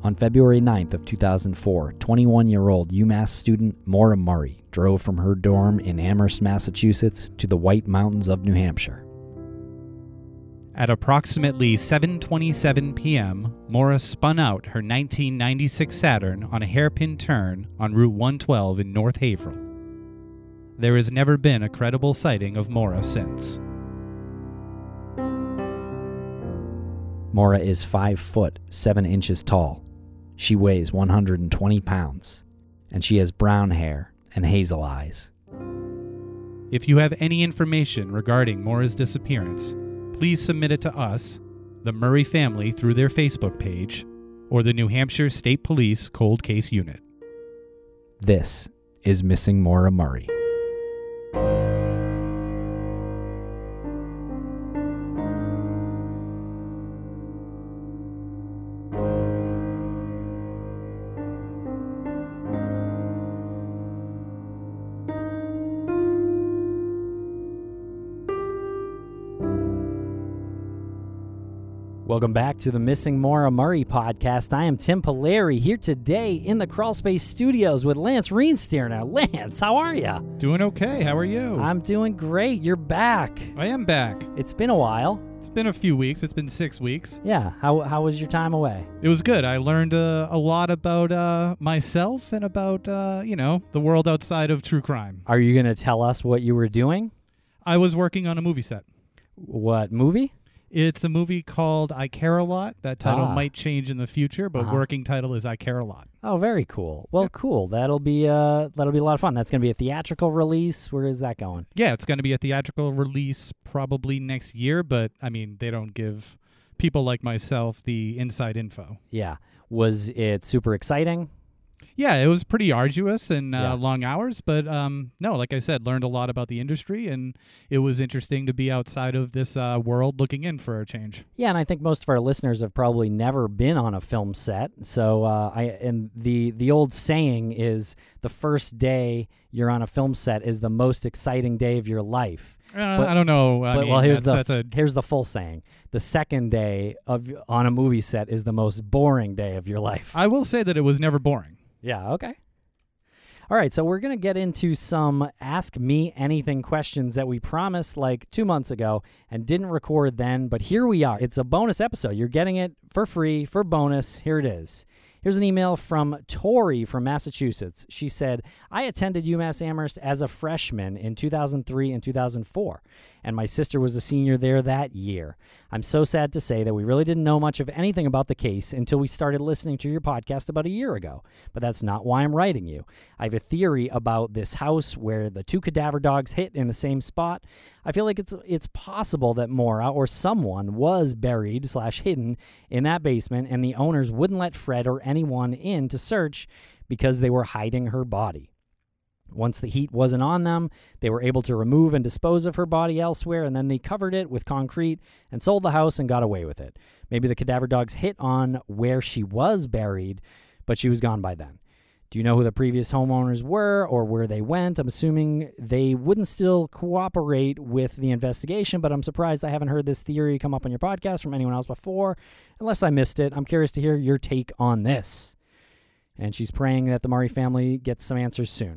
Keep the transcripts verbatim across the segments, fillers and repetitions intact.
On February ninth of two thousand four, twenty-one-year-old UMass student Maura Murray drove from her dorm in Amherst, Massachusetts to the White Mountains of New Hampshire. At approximately seven twenty-seven p.m., Maura spun out her nineteen ninety-six Saturn on a hairpin turn on Route one twelve in North Haverhill. There has never been a credible sighting of Maura since. Maura is five foot seven inches tall. She weighs one hundred twenty pounds, and she has brown hair and hazel eyes. If you have any information regarding Maura's disappearance, please submit it to us, the Murray family through their Facebook page, or the New Hampshire State Police Cold Case Unit. This is Missing Maura Murray. Welcome back to the Missing Maura Murray podcast. I am Tim Polari here today in the Crawlspace Studios with Lance Reinsteer. Now, Lance, how are you? Doing okay. How are you? I'm doing great. You're back. I am back. It's been a while. It's been a few weeks. It's been six weeks. Yeah. How how was your time away? It was good. I learned uh, a lot about uh, myself and about, uh, you know, the world outside of true crime. Are you going to tell us what you were doing? I was working on a movie set. What movie? It's a movie called I Care a Lot. That title Ah. might change in the future, but Uh-huh. working title is I Care a Lot. Oh, very cool. Well, Yep. cool. That'll be uh that'll be a lot of fun. That's going to be a theatrical release. Where is that going? Yeah, it's going to be a theatrical release probably next year, but, I mean, they don't give people like myself the inside info. Yeah. Was it super exciting? Yeah, it was pretty arduous and uh, Yeah. long hours, but um, no, like I said, learned a lot about the industry, and it was interesting to be outside of this uh, world looking in for a change. Yeah, and I think most of our listeners have probably never been on a film set. So, uh, I and the the old saying is the first day you're on a film set is the most exciting day of your life. Uh, But- I don't know. I but mean, well, here's that's, the that's a here's the full saying: the second day of on a movie set is the most boring day of your life. I will say that it was never boring. Yeah. Okay. All right, so we're going to get into some Ask Me Anything questions that we promised like two months ago and didn't record then, but here we are. It's a bonus episode. You're getting it for free, for bonus. Here it is. Here's an email from Tori from Massachusetts. She said, I attended UMass Amherst as a freshman in two thousand three and two thousand four, and my sister was a senior there that year. I'm so sad to say that we really didn't know much of anything about the case until we started listening to your podcast about a year ago. But that's not why I'm writing you. I have a theory about this house where the two cadaver dogs hit in the same spot. I feel like it's it's possible that Maura or someone was buried slash hidden in that basement, and the owners wouldn't let Fred or anyone in to search because they were hiding her body. Once the heat wasn't on them, they were able to remove and dispose of her body elsewhere, and then they covered it with concrete and sold the house and got away with it. Maybe the cadaver dogs hit on where she was buried, but she was gone by then. Do you know who the previous homeowners were or where they went? I'm assuming they wouldn't still cooperate with the investigation, but I'm surprised I haven't heard this theory come up on your podcast from anyone else before, unless I missed it. I'm curious to hear your take on this. And she's praying that the Murray family gets some answers soon.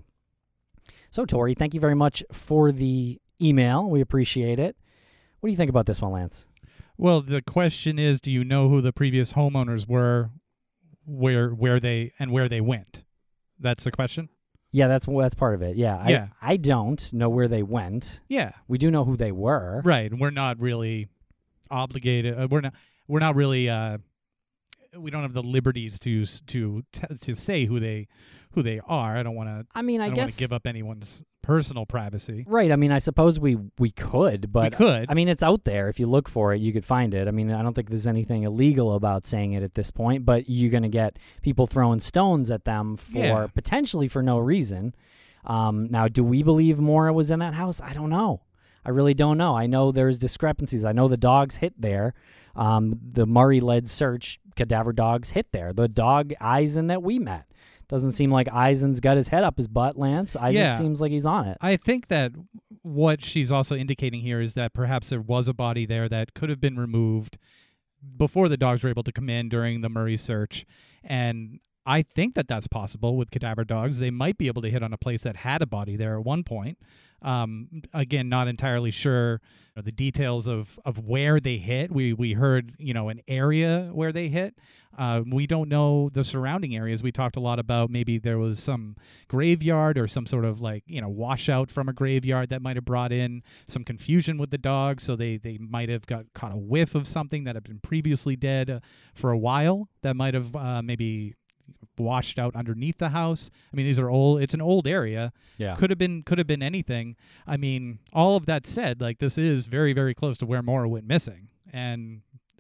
So, Tori, thank you very much for the email. We appreciate it. What do you think about this one, Lance? Well, the question is, do you know who the previous homeowners were, where where they and where they went? That's the question? Yeah, that's that's part of it. Yeah, I, Yeah. I don't know where they went. Yeah. We do know who they were. Right. And we're not really obligated. Uh, we're not we're not really uh, we don't have the liberties to s- to t- to say who they who they are. I don't want to I mean, I, I don't want guess to give up anyone's personal privacy. right. I mean, I suppose we we could, but we could. I mean, it's out there. If you look for it, you could find it. I mean, I don't think there's anything illegal about saying it at this point, but you're going to get people throwing stones at them for Yeah. potentially for no reason. Um, now, do we believe Maura was in that house? I don't know. I really don't know. I know there's discrepancies. I know the dogs hit there. Um, the Murray-led search, cadaver dogs hit there. The dog Eisen that we met. Doesn't seem like Eisen's got his head up his butt, Lance. Eisen Yeah. seems like he's on it. I think that what she's also indicating here is that perhaps there was a body there that could have been removed before the dogs were able to come in during the Murray search. And I think that that's possible with cadaver dogs. They might be able to hit on a place that had a body there at one point. Um, again, not entirely sure the details of, of where they hit. We we heard, you know, an area where they hit. Uh, we don't know the surrounding areas. We talked a lot about maybe there was some graveyard or some sort of like, you know, washout from a graveyard that might have brought in some confusion with the dogs. So they, they might have got caught a whiff of something that had been previously dead uh, for a while that might have uh, maybe washed out underneath the house. I mean, these are old. It's an old area. Yeah. Could have been. Could have been anything. I mean, all of that said, like this is very, very close to where Maura went missing, and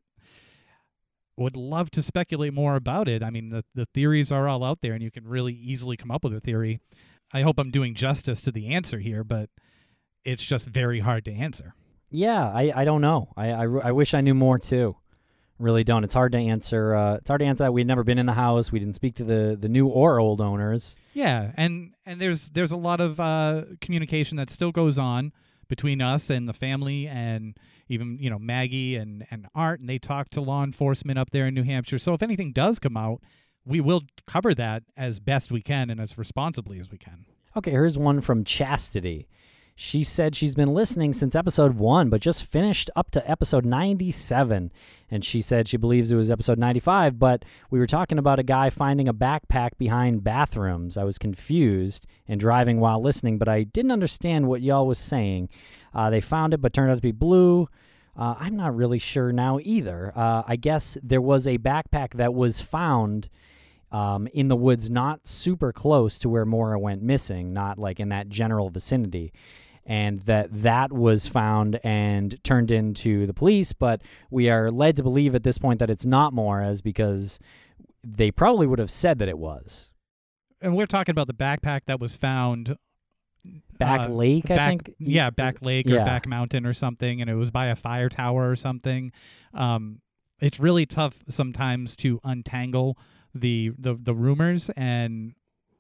would love to speculate more about it. I mean, the the theories are all out there, and you can really easily come up with a theory. I hope I'm doing justice to the answer here, but it's just very hard to answer. Yeah, I, I don't know. I, I, I wish I knew more too. Really don't. It's hard to answer. Uh, it's hard to answer that. We'd never been in the house. We didn't speak to the, the new or old owners. Yeah, and and there's there's a lot of uh, communication that still goes on between us and the family, and even you know Maggie and, and Art, and they talk to law enforcement up there in New Hampshire. So if anything does come out, we will cover that as best we can and as responsibly as we can. Okay, here's one from Chastity. She said she's been listening since episode one, but just finished up to episode ninety-seven. And she said she believes it was episode ninety-five, but we were talking about a guy finding a backpack behind bathrooms. I was confused and driving while listening, but I didn't understand what y'all was saying. Uh, they found it, but turned out to be blue. Uh, I'm not really sure now either. Uh, I guess there was a backpack that was found um, in the woods, not super close to where Maura went missing, not like in that general vicinity. And that that was found and turned into the police, but we are led to believe at this point that it's not Maura's because they probably would have said that it was. And we're talking about the backpack that was found Back uh, Lake, back, I think? Yeah, Back Lake or yeah. Back Mountain or something, and it was by a fire tower or something. Um, it's really tough sometimes to untangle the the, the rumors, and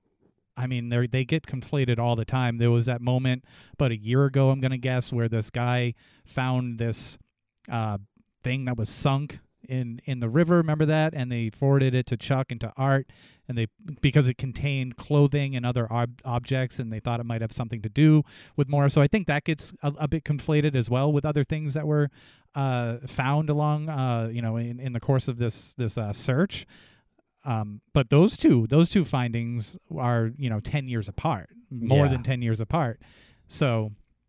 I mean, they they get conflated all the time. There was that moment about a year ago, I'm going to guess, where this guy found this uh, thing that was sunk in, in the river. Remember that? And they forwarded it to Chuck and to Art, and they because it contained clothing and other ob- objects, and they thought it might have something to do with Maura. So I think that gets a, a bit conflated as well with other things that were uh, found along, uh, you know, in, in the course of this this uh, search. Um, but those two, those two findings are, you know, ten years apart, more Yeah. than ten years apart. So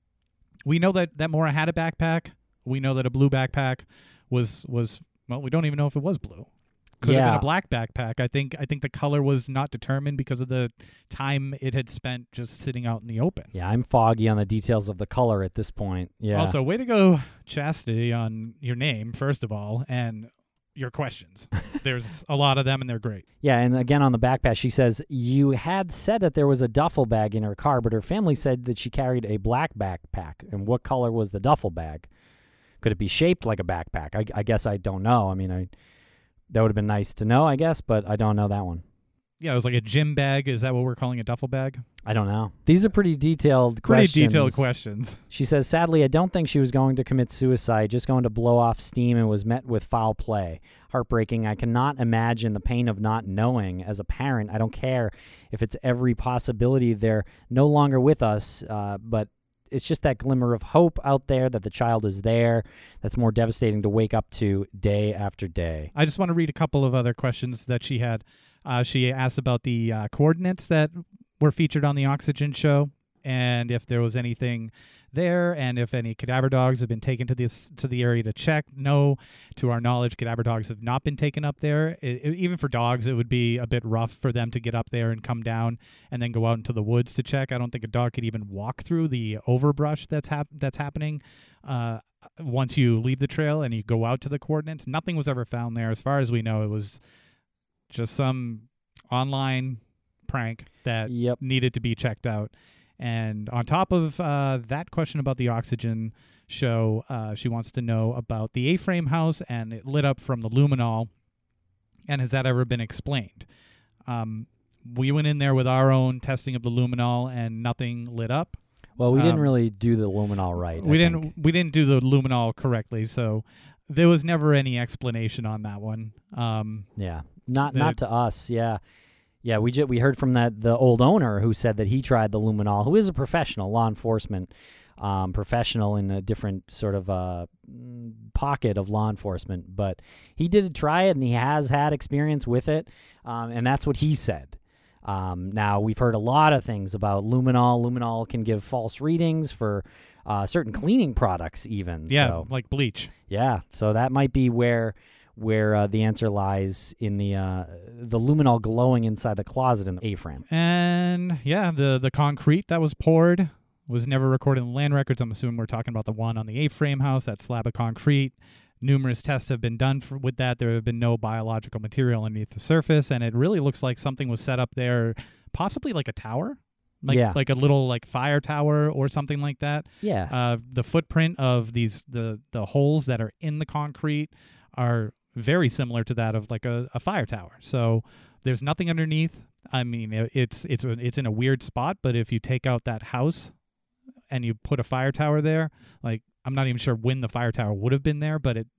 we know that, that Maura had a backpack. We know that a blue backpack was, was, well, we don't even know if it was blue. Could have Yeah. been a black backpack. I think, I think the color was not determined because of the time it had spent just sitting out in the open. Yeah, I'm foggy on the details of the color at this point. Yeah. Also, way to go, Chastity, on your name, first of all, and your questions. There's a lot of them, and they're great. Yeah, and again on the backpack, she says, you had said that there was a duffel bag in her car, but her family said that she carried a black backpack. And what color was the duffel bag? Could it be shaped like a backpack? I, I guess I don't know. I mean, I that would have been nice to know, I guess, but I don't know that one. Yeah, it was like a gym bag. Is that what we're calling a duffel bag? I don't know. These are pretty detailed Pretty questions. detailed questions. She says, sadly, I don't think she was going to commit suicide, just going to blow off steam, and was met with foul play. Heartbreaking. I cannot imagine the pain of not knowing. As a parent, I don't care if it's every possibility they're no longer with us, uh, but it's just that glimmer of hope out there that the child is there. That's more devastating to wake up to day after day. I just want to read a couple of other questions that she had. Uh, she asked about the uh, coordinates that were featured on the Oxygen show, and if there was anything there, and if any cadaver dogs have been taken to this to the area to check. No, to our knowledge, cadaver dogs have not been taken up there. It, it, even for dogs, it would be a bit rough for them to get up there and come down and then go out into the woods to check. I don't think a dog could even walk through the overbrush that's hap- that's happening uh, once you leave the trail and you go out to the coordinates. Nothing was ever found there. As far as we know, it was just some online prank that Yep. needed to be checked out. And on top of uh, that question about the Oxygen show, uh, she wants to know about the A-frame house, and it lit up from the luminol, and has that ever been explained? Um, we went in there with our own testing of the luminol, and nothing lit up. Well, we didn't Um, really do the luminol right. We I didn't think. we didn't do the luminol correctly, so there was never any explanation on that one. Um, Yeah, not the- not to us. Yeah, yeah. We ju- we heard from that the old owner who said that he tried the luminol, who is a professional law enforcement um, professional in a different sort of uh, mm, pocket of law enforcement, but he did try it and he has had experience with it, um, and that's what he said. Um, now we've heard a lot of things about luminol. Luminol can give false readings for uh, certain cleaning products, even. yeah, So, like bleach. yeah, so that might be where where uh, the answer lies in the uh, the luminol glowing inside the closet in the A-frame. And yeah, the the concrete that was poured was never recorded in the land records. I'm assuming we're talking about the one on the A-frame house, that slab of concrete. Numerous tests have been done for, with that. There have been no biological material underneath the surface, and it really looks like something was set up there, possibly like a tower, like Yeah. like a little like fire tower or something like that. Yeah, Uh, the footprint of these the the holes that are in the concrete are very similar to that of like a, a fire tower. So there's nothing underneath. I mean, it, it's it's a, it's in a weird spot, but if you take out that house and you put a fire tower there, like I'm not even sure when the fire tower would have been there, but it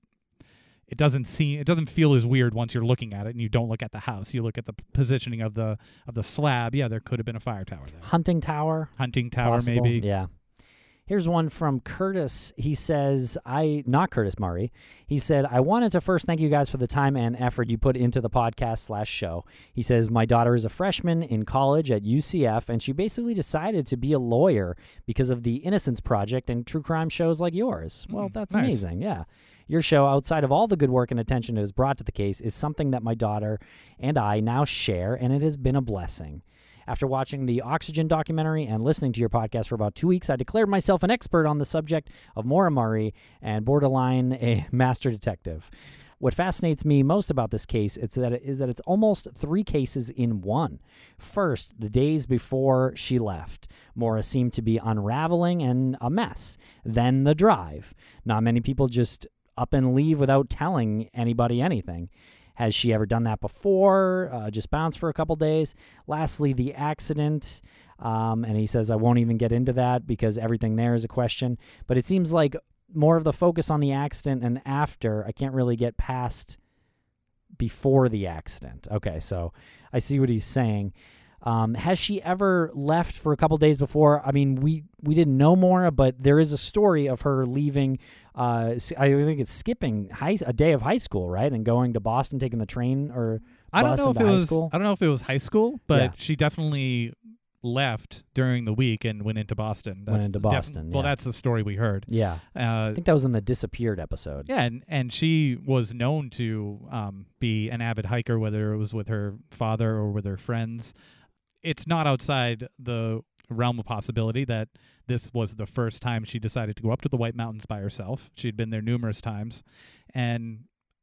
it doesn't seem it doesn't feel as weird once you're looking at it and you don't look at the house. You look at the p- positioning of the of the slab. Yeah, there could have been a fire tower there. hunting tower. Hunting tower, Possible. maybe. Yeah. Here's one from Curtis. He says, I, not Curtis Murray. He said, I wanted to first thank you guys for the time and effort you put into the podcast slash show. He says, my daughter is a freshman in college at U C F, and she basically decided to be a lawyer because of the Innocence Project and true crime shows like yours. Well, Mm, that's nice. amazing. Yeah. Your show, outside of all the good work and attention it has brought to the case, is something that my daughter and I now share, and it has been a blessing. After watching the Oxygen documentary and listening to your podcast for about two weeks, I declared myself an expert on the subject of Maura Murray and borderline a master detective. What fascinates me most about this case is that, it, is that it's almost three cases in one. First, the days before she left, Maura seemed to be unraveling and a mess. Then the drive. Not many people just up and leave without telling anybody anything. Has she ever done that before? Uh, just bounced for a couple days. Lastly, the accident. Um, and he says, I won't even get into that because everything there is a question. But it seems like more of the focus on the accident and after. I can't really get past before the accident. Okay, so I see what he's saying. Um, has she ever left for a couple days before? I mean, we, we didn't know Maura, but there is a story of her leaving. Uh, s- I think it's skipping high, a day of high school, right, and going to Boston, taking the train or I don't bus know if into it high was school. I don't know if it was high school, but Yeah. she definitely left during the week and went into Boston. Went into def- Boston, Well, yeah. that's the story we heard. Yeah, Uh, I think that was in the disappeared episode. yeah, and, and she was known to um, be an avid hiker, whether it was with her father or with her friends. It's not outside the realm of possibility that this was the first time she decided to go up to the White Mountains by herself. She'd been there numerous times. And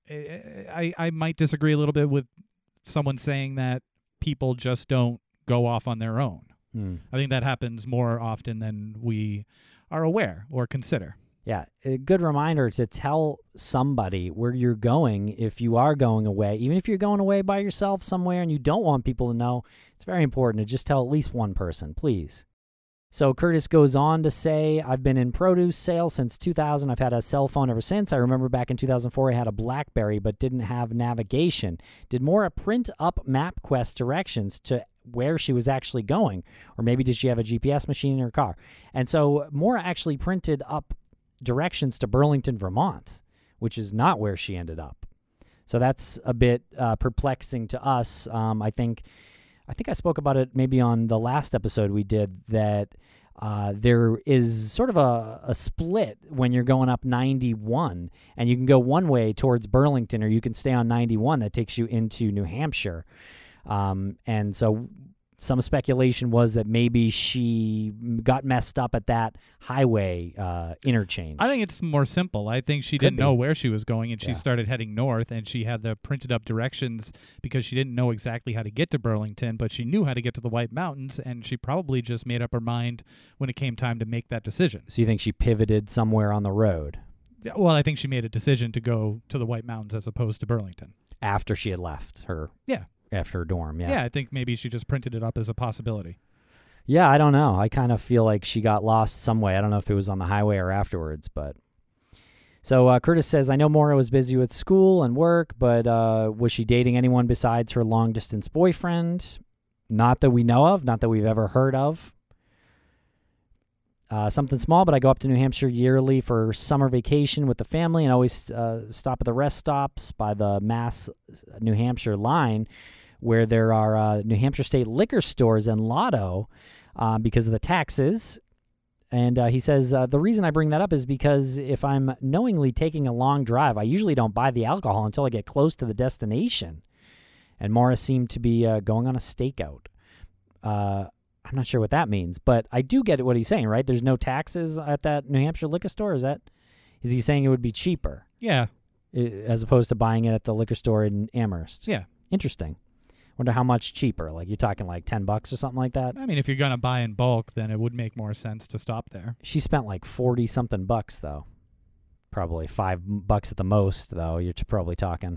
I, I might disagree a little bit with someone saying that people just don't go off on their own. Hmm. I think that happens more often than we are aware or consider. Yeah, a good reminder to tell somebody where you're going if you are going away. Even if you're going away by yourself somewhere and you don't want people to know, it's very important to just tell at least one person, please. So Curtis goes on to say, I've been in produce sales since two thousand. I've had a cell phone ever since. I remember back in two thousand four, I had a BlackBerry but didn't have navigation. Did Maura print up MapQuest directions to where she was actually going? Or maybe did she have a G P S machine in her car? And so Maura actually printed up directions to Burlington, Vermont, which is not where she ended up. So that's a bit uh, perplexing to us. Um, I think I think I spoke about it maybe on the last episode we did, that uh, there is sort of a, a split when you're going up ninety-one, and you can go one way towards Burlington, or you can stay on ninety-one that takes you into New Hampshire. Um, and so some speculation was that maybe she got messed up at that highway uh, interchange. I think it's more simple. I think she Could didn't know be. where she was going, and she Yeah. started heading north, and she had the printed up directions because she didn't know exactly how to get to Burlington, but she knew how to get to the White Mountains, and she probably just made up her mind when it came time to make that decision. So you think she pivoted somewhere on the road Yeah, Well, I think she made a decision to go to the White Mountains as opposed to Burlington. after she had left her Yeah. after her dorm? Yeah. Yeah, I think maybe she just printed it up as a possibility. Yeah, I don't know. I kind of feel like she got lost some way. I don't know if it was on the highway or afterwards, but So uh, Curtis says, I know Maura was busy with school and work, but uh, was she dating anyone besides her long-distance boyfriend? Not that we know of, not that we've ever heard of. Uh, something small, but I go up to New Hampshire yearly for summer vacation with the family and always uh, stop at the rest stops by the Mass New Hampshire line where there are uh, New Hampshire state liquor stores and lotto uh, because of the taxes. And uh, he says, uh, the reason I bring that up is because if I'm knowingly taking a long drive, I usually don't buy the alcohol until I get close to the destination. And Morris seemed to be uh, going on a stakeout. Uh I'm not sure what that means, but I do get what he's saying, right? There's no taxes at that New Hampshire liquor store. Is that, is he saying it would be cheaper? Yeah. As opposed to buying it at the liquor store in Amherst? Yeah. Interesting. Wonder how much cheaper. Like you're talking like ten bucks or something like that? I mean, if you're going to buy in bulk, then it would make more sense to stop there. She spent like forty something bucks though. Probably five bucks at the most though. You're t- probably talking.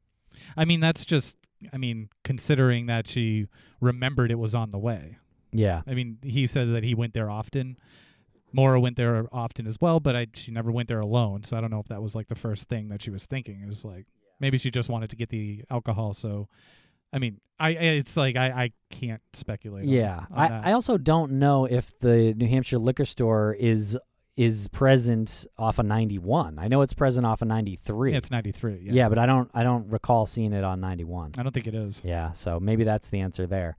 I mean, that's just, I mean, considering that she remembered it was on the way. Yeah. I mean, he said that he went there often. Maura went there often as well, but I, she never went there alone. So I don't know if that was like the first thing that she was thinking. It was like maybe she just wanted to get the alcohol. So, I mean, I it's like I, I can't speculate. Yeah. On, on I, that. I also don't know if the New Hampshire liquor store is is present off of ninety-one. I know it's present off of ninety-three. Yeah, it's ninety-three. Yeah. yeah, but I don't I don't recall seeing it on ninety-one. I don't think it is. Yeah, so maybe that's the answer there.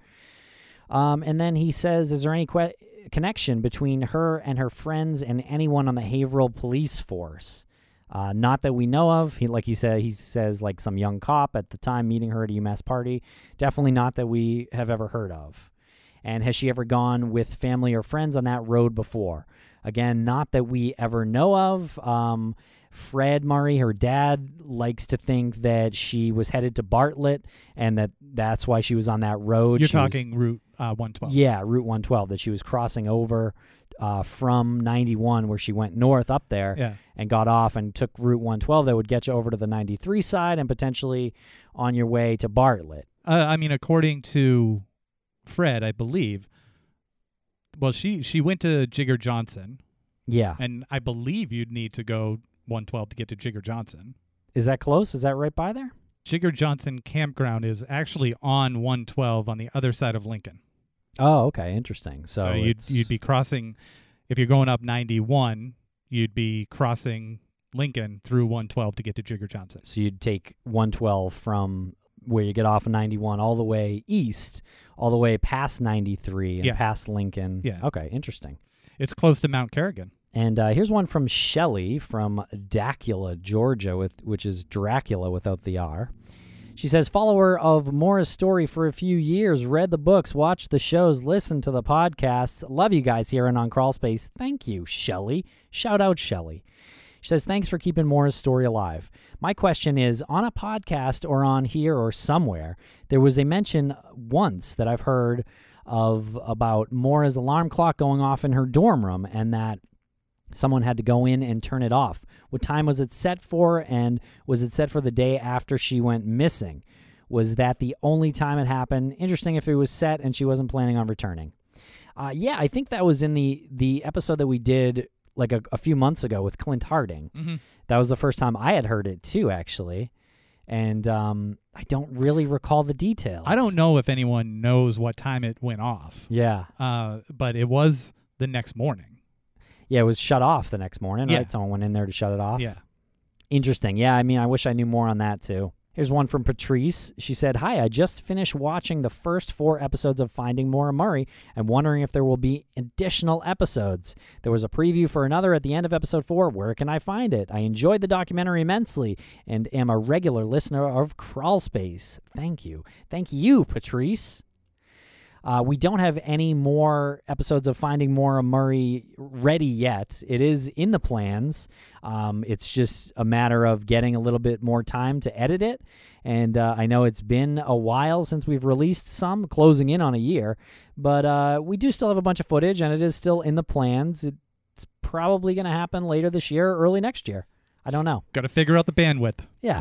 Um, and then he says, is there any que- connection between her and her friends and anyone on the Haverhill police force? Uh, not that we know of. He, like he said, he says like some young cop at the time meeting her at a UMass party. Definitely not that we have ever heard of. And has she ever gone with family or friends on that road before? Again, not that we ever know of. Um, Fred Murray, her dad, likes to think that she was headed to Bartlett and that that's why she was on that road. You're She was- talking Route uh, one twelve. Yeah, Route one twelve, that she was crossing over uh, from ninety-one where she went north up there Yeah. and got off and took Route one twelve that would get you over to the ninety-three side and potentially on your way to Bartlett. Uh, I mean, according to Fred, I believe, well, she, she went to Jigger Johnson, Yeah. and I believe you'd need to go one twelve to get to Jigger Johnson. Is that close? Is that right by there? Jigger Johnson Campground is actually on one twelve on the other side of Lincoln. Oh, okay. Interesting. So, So you'd it's- you'd be crossing, if you're going up ninety-one, you'd be crossing Lincoln through one twelve to get to Jigger Johnson. So you'd take one twelve from where you get off of ninety-one all the way east, all the way past ninety-three and Yeah. past Lincoln. Yeah. Okay, interesting. It's close to Mount Kerrigan. And uh, here's one from Shelley from Dacula, Georgia, with which is Dracula without the R. She says, follower of Maura's story for a few years, read the books, watched the shows, listened to the podcasts. Love you guys here and on Crawl Space. Thank you, Shelley. Shout out, Shelley. She says, thanks for keeping Maura's story alive. My question is, on a podcast or on here or somewhere, there was a mention once that I've heard of about Maura's alarm clock going off in her dorm room and that someone had to go in and turn it off. What time was it set for, and was it set for the day after she went missing? Was that the only time it happened? Interesting if it was set and she wasn't planning on returning. Uh, yeah, I think that was in the, the episode that we did like a, a few months ago with Clint Harding. Mm-hmm. That was the first time I had heard it too, actually. And um, I don't really recall the details. I don't know if anyone knows what time it went off, Yeah. uh, but it was the next morning. Yeah, it was shut off the next morning, Yeah. right? Someone went in there to shut it off. Yeah. Interesting. Yeah, I mean, I wish I knew more on that, too. Here's one from Patrice. She said, hi, I just finished watching the first four episodes of Finding Maura Murray and wondering if there will be additional episodes. There was a preview for another at the end of episode four. Where can I find it? I enjoyed the documentary immensely and am a regular listener of Crawl Space. Thank you. Thank you, Patrice. Uh, we don't have any more episodes of Finding Maura Murray ready yet. It is in the plans. Um, it's just a matter of getting a little bit more time to edit it. And uh, I know it's been a while since we've released some, closing in on a year. But uh, we do still have a bunch of footage, and it is still in the plans. It's probably going to happen later this year or early next year. I don't know. Got to figure out the bandwidth. Yeah.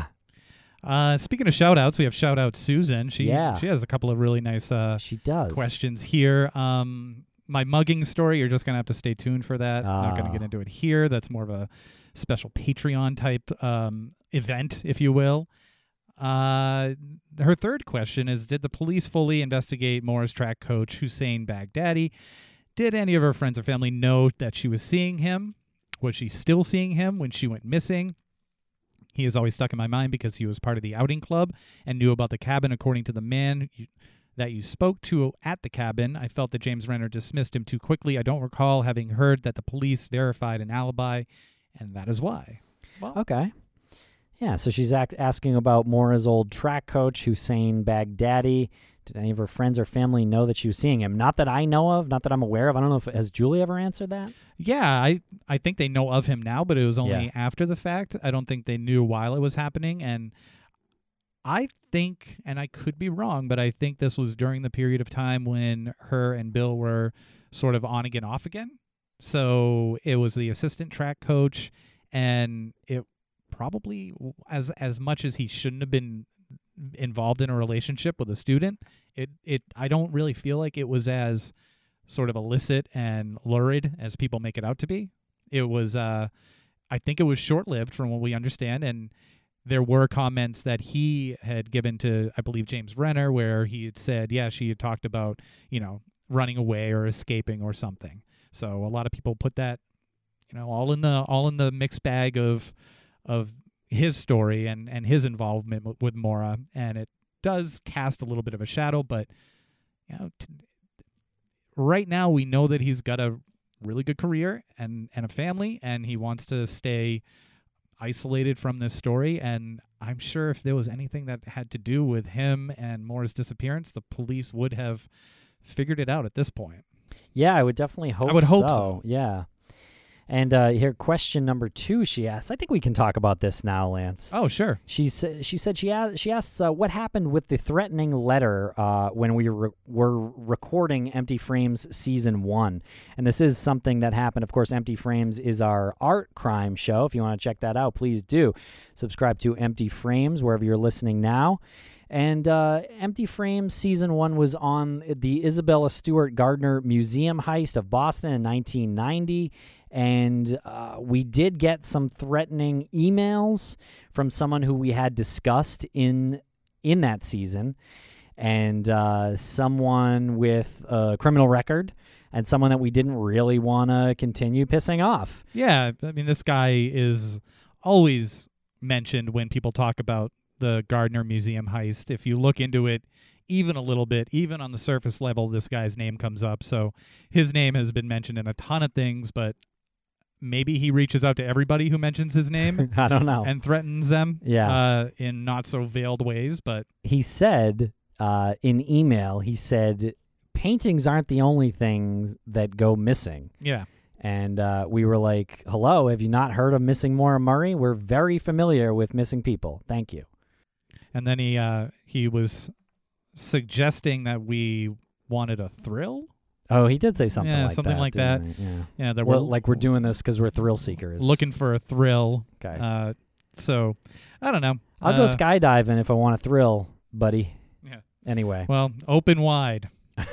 Uh, speaking of shout-outs, we have shout-out Susan. She Yeah. she has a couple of really nice uh, She does. questions here. Um, my mugging story, you're just going to have to stay tuned for that. I'm not going Ah. to get into it here. That's more of a special Patreon type um, event, if you will. Uh, her third question is, did the police fully investigate Mora's track coach, Hussein Baghdadi? Did any of her friends or family know that she was seeing him? Was she still seeing him when she went missing? He is always stuck in my mind because he was part of the outing club and knew about the cabin. According to the man you, that you spoke to at the cabin, I felt that James Renner dismissed him too quickly. I don't recall having heard that the police verified an alibi, and that is why. Well, Okay. Yeah, so she's ac- asking about Mora's old track coach, Hussein Baghdadi. Did any of her friends or family know that she was seeing him? Not that I know of, not that I'm aware of. I don't know if, has Julie ever answered that? Yeah, I, I think they know of him now, but it was only Yeah. after the fact. I don't think they knew while it was happening, and I think, and I could be wrong, but I think this was during the period of time when her and Bill were sort of on again, off again. So it was the assistant track coach, and it probably, as as much as he shouldn't have been involved in a relationship with a student, it it I don't really feel like it was as sort of illicit and lurid as people make it out to be. It was, uh, I think it was short-lived from what we understand, and there were comments that he had given to, I believe, James Renner, where he had said, yeah, she had talked about, you know, running away or escaping or something. So a lot of people put that, you know, all in the all in the mixed bag of of his story and, and his involvement w- with Mora, and it does cast a little bit of a shadow, but you know, t- right now we know that he's got a really good career and, and a family, and he wants to stay isolated from this story, and I'm sure if there was anything that had to do with him and Mora's disappearance, the police would have figured it out at this point. Yeah, I would definitely hope so. I would hope so. Yeah. And uh, here, question number two, she asks. I think we can talk about this now, Lance. Oh, sure. She sa- she said she asked she asks uh, what happened with the threatening letter uh, when we re- were recording Empty Frames season one, and this is something that happened. Of course, Empty Frames is our art crime show. If you want to check that out, please do subscribe to Empty Frames wherever you're listening now. And uh, Empty Frames season one was on the Isabella Stewart Gardner Museum heist of Boston in nineteen ninety. And uh, we did get some threatening emails from someone who we had discussed in in that season, and uh, someone with a criminal record, and someone that we didn't really want to continue pissing off. Yeah, I mean, this guy is always mentioned when people talk about the Gardner Museum heist. If you look into it even a little bit, even on the surface level, this guy's name comes up. So his name has been mentioned in a ton of things, but maybe he reaches out to everybody who mentions his name I don't know. and threatens them Yeah. uh, in not so veiled ways. But He said uh, in email, he said, paintings aren't the only things that go missing. yeah, And uh, we were like, hello, have you not heard of Missing Maura Murray? We're very familiar with missing people. Thank you. and then he uh, he was suggesting that we wanted a thrill. Oh, he did say something Yeah, like something that. like didn't he? Yeah. Yeah, that Well, we're like we're doing this because we're thrill seekers. looking for a thrill. Okay. Uh, so I don't know. I'll Uh, go skydiving if I want a thrill, buddy. Yeah. Anyway. Well, open wide.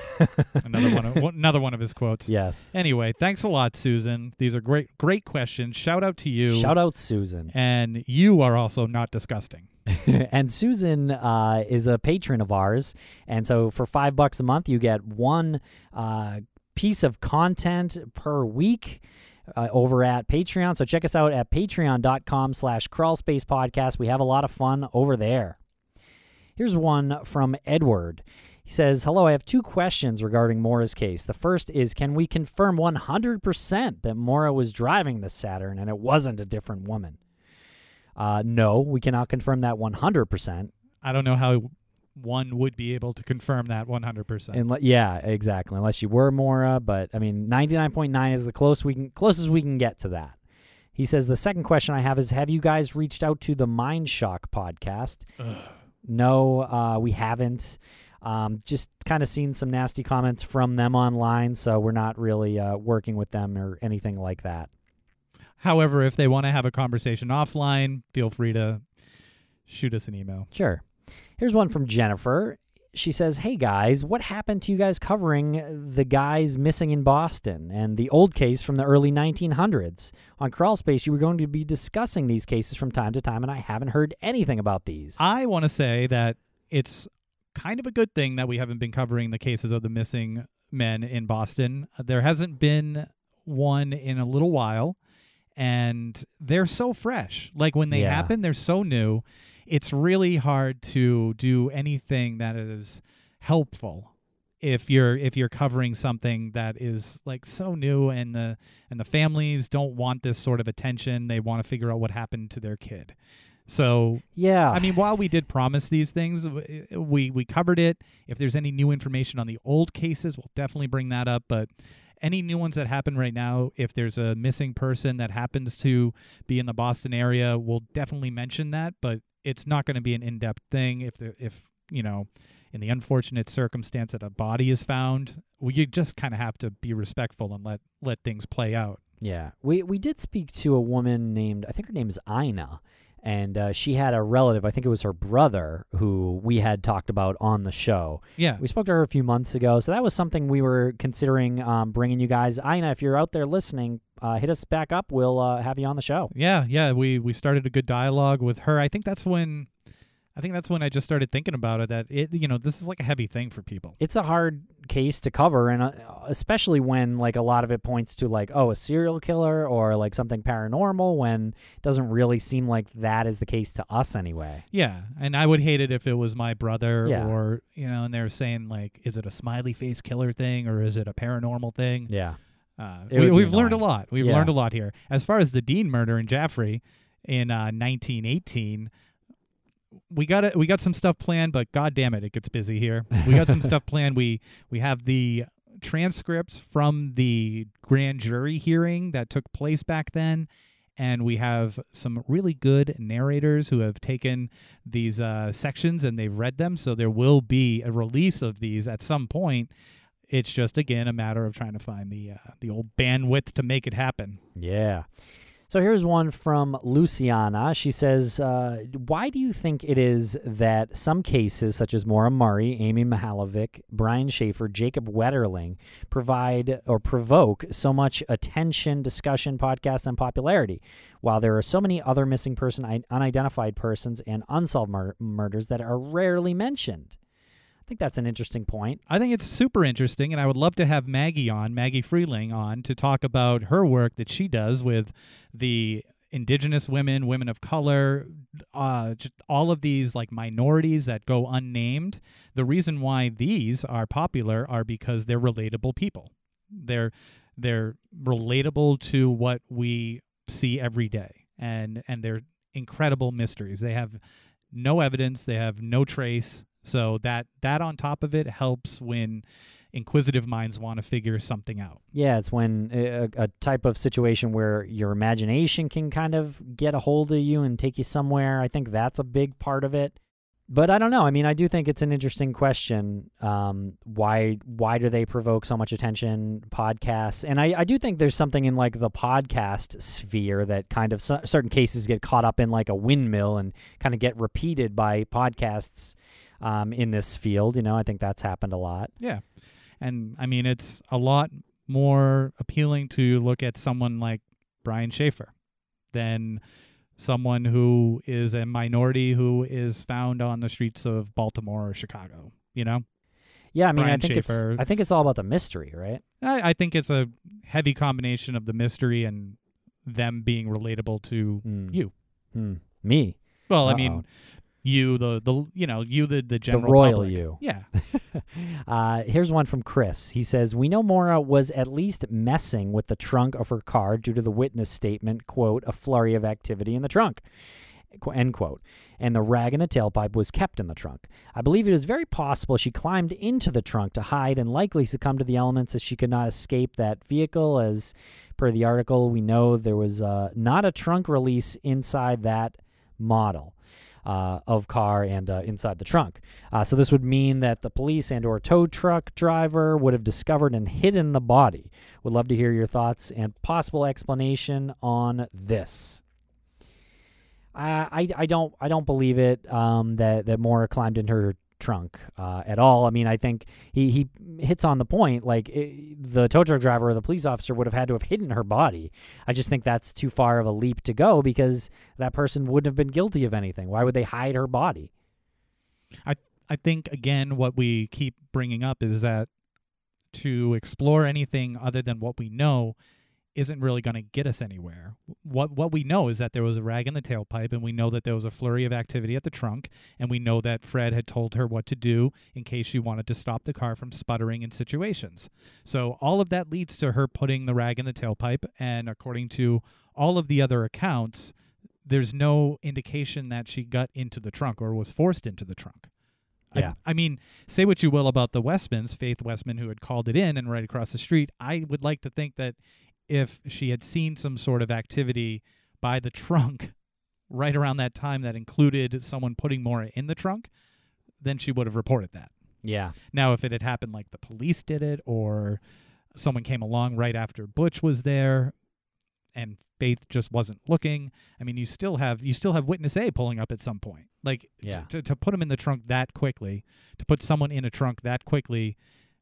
another one. Of, one- another one of his quotes. Yes. Anyway, thanks a lot, Susan. These are great, great questions. Shout out to you. Shout out Susan. And you are also not disgusting. And Susan uh, is a patron of ours. And so for five bucks a month, you get one uh, piece of content per week uh, over at Patreon. So check us out at patreon.com slash crawlspace podcast. We have a lot of fun over there. Here's one from Edward. He says, hello, I have two questions regarding Mora's case. The first is, can we confirm one hundred percent that Mora was driving the Saturn and it wasn't a different woman? Uh, no, we cannot confirm that one hundred percent. I don't know how one would be able to confirm that one hundred percent. Unle- yeah, exactly. Unless you were Mora, but I mean, ninety-nine point nine is the close we can, closest we can get to that. He says, the second question I have is, have you guys reached out to the Mind Shock podcast? Ugh. No, uh, we haven't. Um, just kind of seen some nasty comments from them online, so we're not really uh, working with them or anything like that. However, if they want to have a conversation offline, feel free to shoot us an email. Sure. Here's one from Jennifer. she says, hey guys, what happened to you guys covering the guys missing in Boston and the old case from the early nineteen hundreds? On Crawl Space, you were going to be discussing these cases from time to time, and I haven't heard anything about these. I want to say that it's kind of a good thing that we haven't been covering the cases of the missing men in Boston. There hasn't been one in a little while, and they're so fresh. Like when they Yeah. happen, they're so new. It's really hard to do anything that is helpful if you're if you're covering something that is like so new, and the and the families don't want this sort of attention. They want to figure out what happened to their kid. So Yeah. I mean, while we did promise these things, w- we we covered it. If there's any new information on the old cases, we'll definitely bring that up. But any new ones that happen right now, if there's a missing person that happens to be in the Boston area, we'll definitely mention that. But it's not going to be an in-depth thing. If there, if you know, in the unfortunate circumstance that a body is found, well, you just kind of have to be respectful and let let things play out. Yeah. We we did speak to a woman named, I think her name is Ina, and uh, she had a relative, I think it was her brother, who we had talked about on the show. Yeah. We spoke to her a few months ago, so that was something we were considering um, bringing you guys. Ina, if you're out there listening, uh, hit us back up. We'll uh, have you on the show. Yeah, yeah, we we started a good dialogue with her. I think that's when I think that's when I just started thinking about it, that it you know, this is like a heavy thing for people. It's a hard case to cover, and uh, especially when like a lot of it points to like, oh, a serial killer or like something paranormal, when it doesn't really seem like that is the case to us anyway. Yeah, and I would hate it if it was my brother, Yeah. or, you know, and they're saying like, is it a smiley face killer thing or is it a paranormal thing? Yeah. Uh, It we, would be we've learned a annoying. lot. We've Yeah. learned a lot here. As far as the Dean murder in Jaffrey in uh, nineteen eighteen, we got it. We got some stuff planned, but God damn it, it gets busy here. We got some stuff planned. We we have the transcripts from the grand jury hearing that took place back then, and we have some really good narrators who have taken these uh, sections and they've read them. So there will be a release of these at some point. It's just, again, a matter of trying to find the uh, the old bandwidth to make it happen. Yeah. So here's one from Luciana. She says, uh, why do you think it is that some cases, such as Maura Murray, Amy Mihalovic, Brian Schaefer, Jacob Wetterling, provide or provoke so much attention, discussion, podcast, and popularity, while there are so many other missing person, unidentified persons and unsolved mur- murders that are rarely mentioned? I think that's an interesting point. I think it's super interesting, and I would love to have Maggie on, Maggie Freeling on, to talk about her work that she does with the indigenous women, women of color, uh, just all of these like minorities that go unnamed. The reason why these are popular are because they're relatable people. They're they're relatable to what we see every day, and and they're incredible mysteries. They have no evidence. They have no trace. So that that on top of it helps when inquisitive minds want to figure something out. Yeah, it's when a, a type of situation where your imagination can kind of get a hold of you and take you somewhere. I think that's a big part of it. But I don't know. I mean, I do think it's an interesting question. Um, why why do they provoke so much attention, podcasts? And I, I do think there's something in like the podcast sphere that kind of c- certain cases get caught up in like a windmill and kind of get repeated by podcasts um, in this field. You know, I think that's happened a lot. Yeah. And I mean, it's a lot more appealing to look at someone like Brian Schaefer than someone who is a minority who is found on the streets of Baltimore or Chicago, you know? Yeah, I mean, Brian I think Schaefer. it's I think it's all about the mystery, right? I, I think it's a heavy combination of the mystery and them being relatable to Mm. you. Hmm. Me. Well, I Uh-oh. mean, you, the, the you know, you, the, the The general royal public. you. Yeah. uh, here's one from Chris. He says, we know Maura was at least messing with the trunk of her car due to the witness statement, quote, a flurry of activity in the trunk, qu- end quote. And the rag in the tailpipe was kept in the trunk. I believe it is very possible she climbed into the trunk to hide and likely succumbed to the elements as she could not escape that vehicle. As per the article, we know there was uh, not a trunk release inside that model. Uh, of car and uh, inside the trunk. Uh, so this would mean that the police and or tow truck driver would have discovered and hidden the body. Would love to hear your thoughts and possible explanation on this. I I, I don't I don't believe it um, that that Maura climbed in her trunk uh, at all. I mean, I think he, he hits on the point. Like, it, the tow truck driver or the police officer would have had to have hidden her body. I just think that's too far of a leap to go because that person wouldn't have been guilty of anything. Why would they hide her body? I I think, again, what we keep bringing up is that to explore anything other than what we know isn't really going to get us anywhere. What what we know is that there was a rag in the tailpipe, and we know that there was a flurry of activity at the trunk, and we know that Fred had told her what to do in case she wanted to stop the car from sputtering in situations. So all of that leads to her putting the rag in the tailpipe, and according to all of the other accounts, there's no indication that she got into the trunk or was forced into the trunk. Yeah. I, I mean, say what you will about the Westmans, Faith Westman, who had called it in and right across the street. I would like to think that if she had seen some sort of activity by the trunk right around that time that included someone putting Maura in the trunk, then she would have reported that. Yeah. Now, if it had happened like the police did it or someone came along right after Butch was there and Faith just wasn't looking, I mean, you still have you still have witness A pulling up at some point. Like, Yeah. t- to, to put him in the trunk that quickly, to put someone in a trunk that quickly,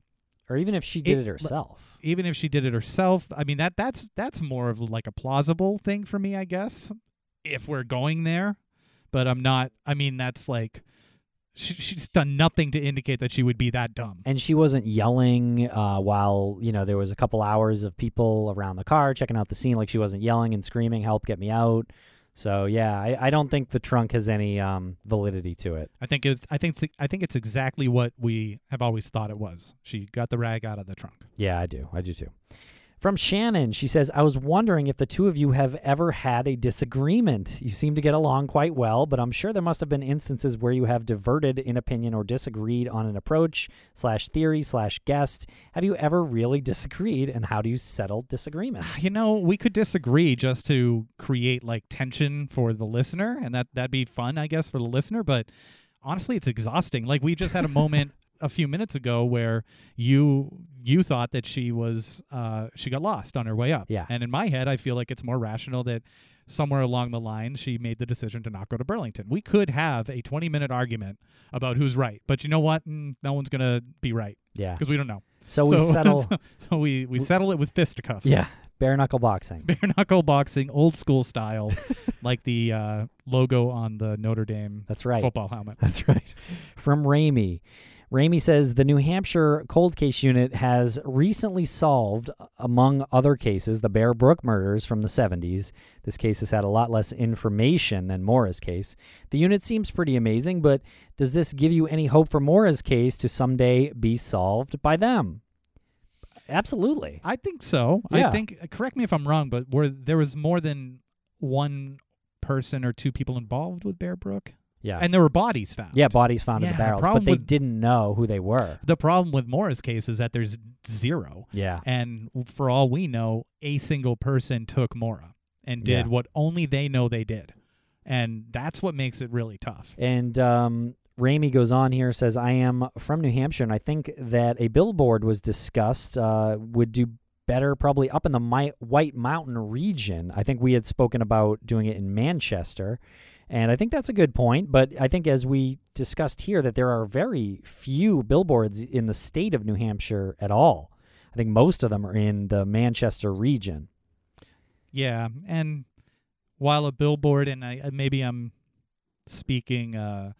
Or even if she did It- it, herself. even if she did it herself, I mean, that that's that's more of like a plausible thing for me, I guess, if we're going there. But I'm not, I mean, that's like, she, she's done nothing to indicate that she would be that dumb. And she wasn't yelling uh, while, you know, there was a couple hours of people around the car checking out the scene. Like, she wasn't yelling and screaming, help, get me out. So, yeah, I, I don't think the trunk has any um, validity to it. I think it's I think it's, I think it's exactly what we have always thought it was. She got the rag out of the trunk. Yeah, I do. I do, too. From Shannon, she says, I was wondering if the two of you have ever had a disagreement. You seem to get along quite well, but I'm sure there must have been instances where you have diverted in opinion or disagreed on an approach slash theory slash guest. Have you ever really disagreed, and how do you settle disagreements? You know, we could disagree just to create like tension for the listener, and that that'd be fun, I guess, for the listener. But honestly, it's exhausting. Like, we just had a moment a few minutes ago where you you thought that she was uh, she got lost on her way up. Yeah. And in my head, I feel like it's more rational that somewhere along the line she made the decision to not go to Burlington. We could have a twenty minute argument about who's right, but you know what? Mm, no one's gonna be right Yeah. because we don't know. So we settle. so, so we we settle it with fisticuffs. Yeah. Bare knuckle boxing. Bare knuckle boxing, old school style, like the uh, logo on the Notre Dame That's right. football helmet. That's right. From Ramey. Ramey says the New Hampshire cold case unit has recently solved, among other cases, the Bear Brook murders from the seventies. This case has had a lot less information than Maura's case. The unit seems pretty amazing, but does this give you any hope for Maura's case to someday be solved by them? Absolutely. I think so. Yeah. I think, correct me if I'm wrong, but where there was more than one person or two people involved with Bear Brook, Yeah. and there were bodies found. yeah, bodies found in Yeah, the the barrels, but problem they with- didn't know who they were. The problem with Maura's case is that there's zero, Yeah. and for all we know, a single person took Maura and did Yeah. what only they know they did, and that's what makes it really tough. And um, Ramey goes on here, says, I am from New Hampshire, and I think that a billboard was discussed, uh, would do better probably up in the Mi- White Mountain region. I think we had spoken about doing it in Manchester, and I think that's a good point. But I think as we discussed here, that there are very few billboards in the state of New Hampshire at all. I think most of them are in the Manchester region. Yeah, and while a billboard, and I, maybe I'm speaking uh,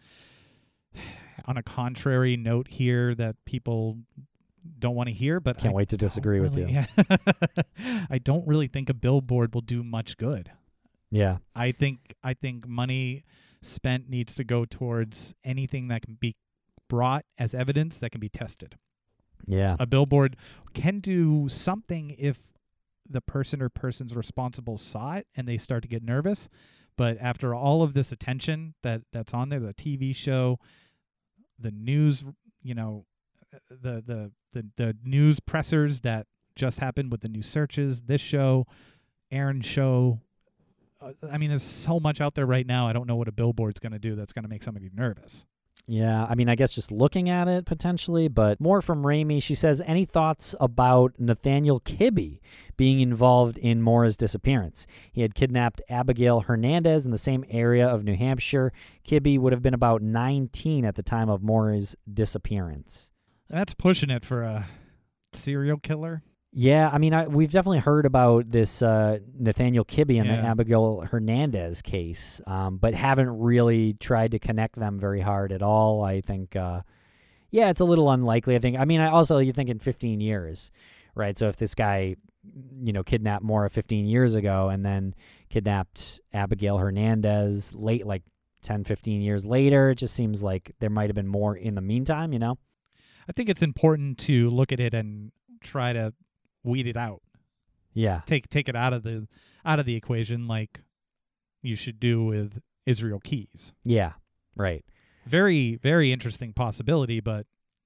on a contrary note here that people don't want to hear, but Can't I wait to don't disagree with really- you. Yeah. I don't really think a billboard will do much good. Yeah. I think I think money spent needs to go towards anything that can be brought as evidence that can be tested. Yeah. A billboard can do something if the person or persons responsible saw it and they start to get nervous. But after all of this attention that, that's on there, the T V show, the news, you know, the, the, the, the news pressers that just happened with the new searches, this show, Aaron's show. Uh, I mean, there's so much out there right now. I don't know what a billboard's going to do that's going to make somebody nervous. Yeah, I mean, I guess just looking at it potentially, but more from Ramey. She says, any thoughts about Nathaniel Kibbe being involved in Maura's disappearance? He had kidnapped Abigail Hernandez in the same area of New Hampshire. Kibbe would have been about nineteen at the time of Maura's disappearance. That's pushing it for a serial killer. Yeah, I mean, I, we've definitely heard about this uh, Nathaniel Kibbe and Yeah. the Abigail Hernandez case, um, but haven't really tried to connect them very hard at all. I think, uh, yeah, it's a little unlikely. I think, I mean, I also, you think in fifteen years, right? So if this guy, you know, kidnapped Maura fifteen years ago and then kidnapped Abigail Hernandez late, like ten, fifteen years later, it just seems like there might have been more in the meantime, you know? I think it's important to look at it and try to weed it out. Yeah. Take take it out of the out of the equation, like you should do with Israel Keys. Yeah. Right. Very, very interesting possibility, but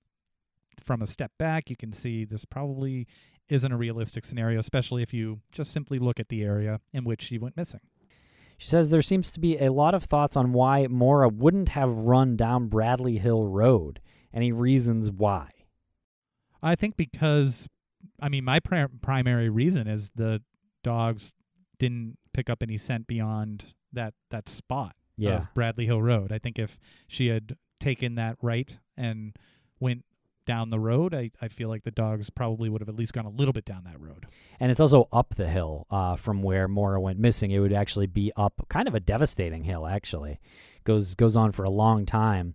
from a step back, you can see this probably isn't a realistic scenario, especially if you just simply look at the area in which she went missing. She says there seems to be a lot of thoughts on why Maura wouldn't have run down Bradley Hill Road. Any reasons why? I think because, I mean, my pri- primary reason is the dogs didn't pick up any scent beyond that, that spot Yeah. of Bradley Hill Road. I think if she had taken that right and went down the road, I, I feel like the dogs probably would have at least gone a little bit down that road. And it's also up the hill uh, from where Maura went missing. It would actually be up kind of a devastating hill, actually. Goes goes on for a long time,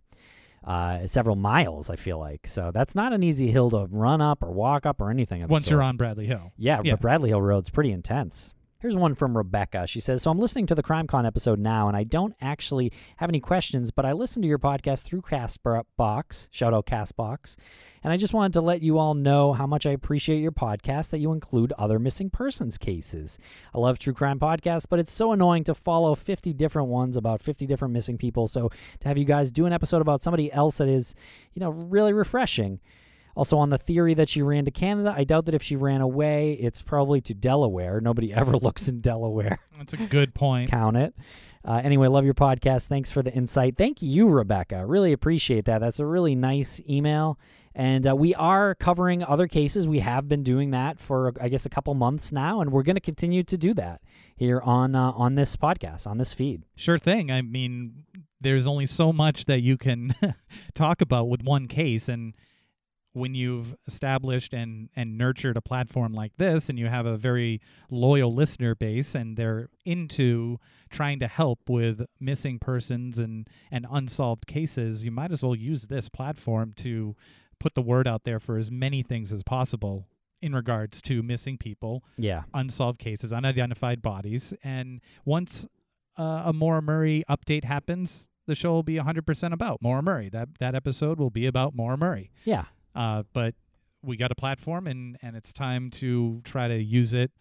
uh, several miles, I feel like. So that's not an easy hill to run up or walk up or anything of the Once you're sort. on Bradley Hill. Yeah, Yeah. but Bradley Hill Road's pretty intense. Here's one from Rebecca. She says, so I'm listening to the CrimeCon episode now, and I don't actually have any questions, but I listened to your podcast through Castbox, shout out Castbox, and I just wanted to let you all know how much I appreciate your podcast, that you include other missing persons cases. I love true crime podcasts, but it's so annoying to follow fifty different ones about fifty different missing people, so to have you guys do an episode about somebody else that is, you know, really refreshing. Also, on the theory that she ran to Canada, I doubt that if she ran away, it's probably to Delaware. Nobody ever looks in Delaware. That's a good point. Count it. Uh, anyway, love your podcast. Thanks for the insight. Thank you, Rebecca. Really appreciate that. That's a really nice email. And uh, we are covering other cases. We have been doing that for, I guess, a couple months now, and we're going to continue to do that here on uh, on this podcast, on this feed. Sure thing. I mean, there's only so much that you can talk about with one case, and when you've established and, and nurtured a platform like this and you have a very loyal listener base and they're into trying to help with missing persons and, and unsolved cases, you might as well use this platform to put the word out there for as many things as possible in regards to missing people, Yeah. unsolved cases, unidentified bodies. And once uh, a Maura Murray update happens, the show will be one hundred percent about Maura Murray. That, that episode will be about Maura Murray. Yeah. Uh, but we got a platform, and, and it's time to try to use it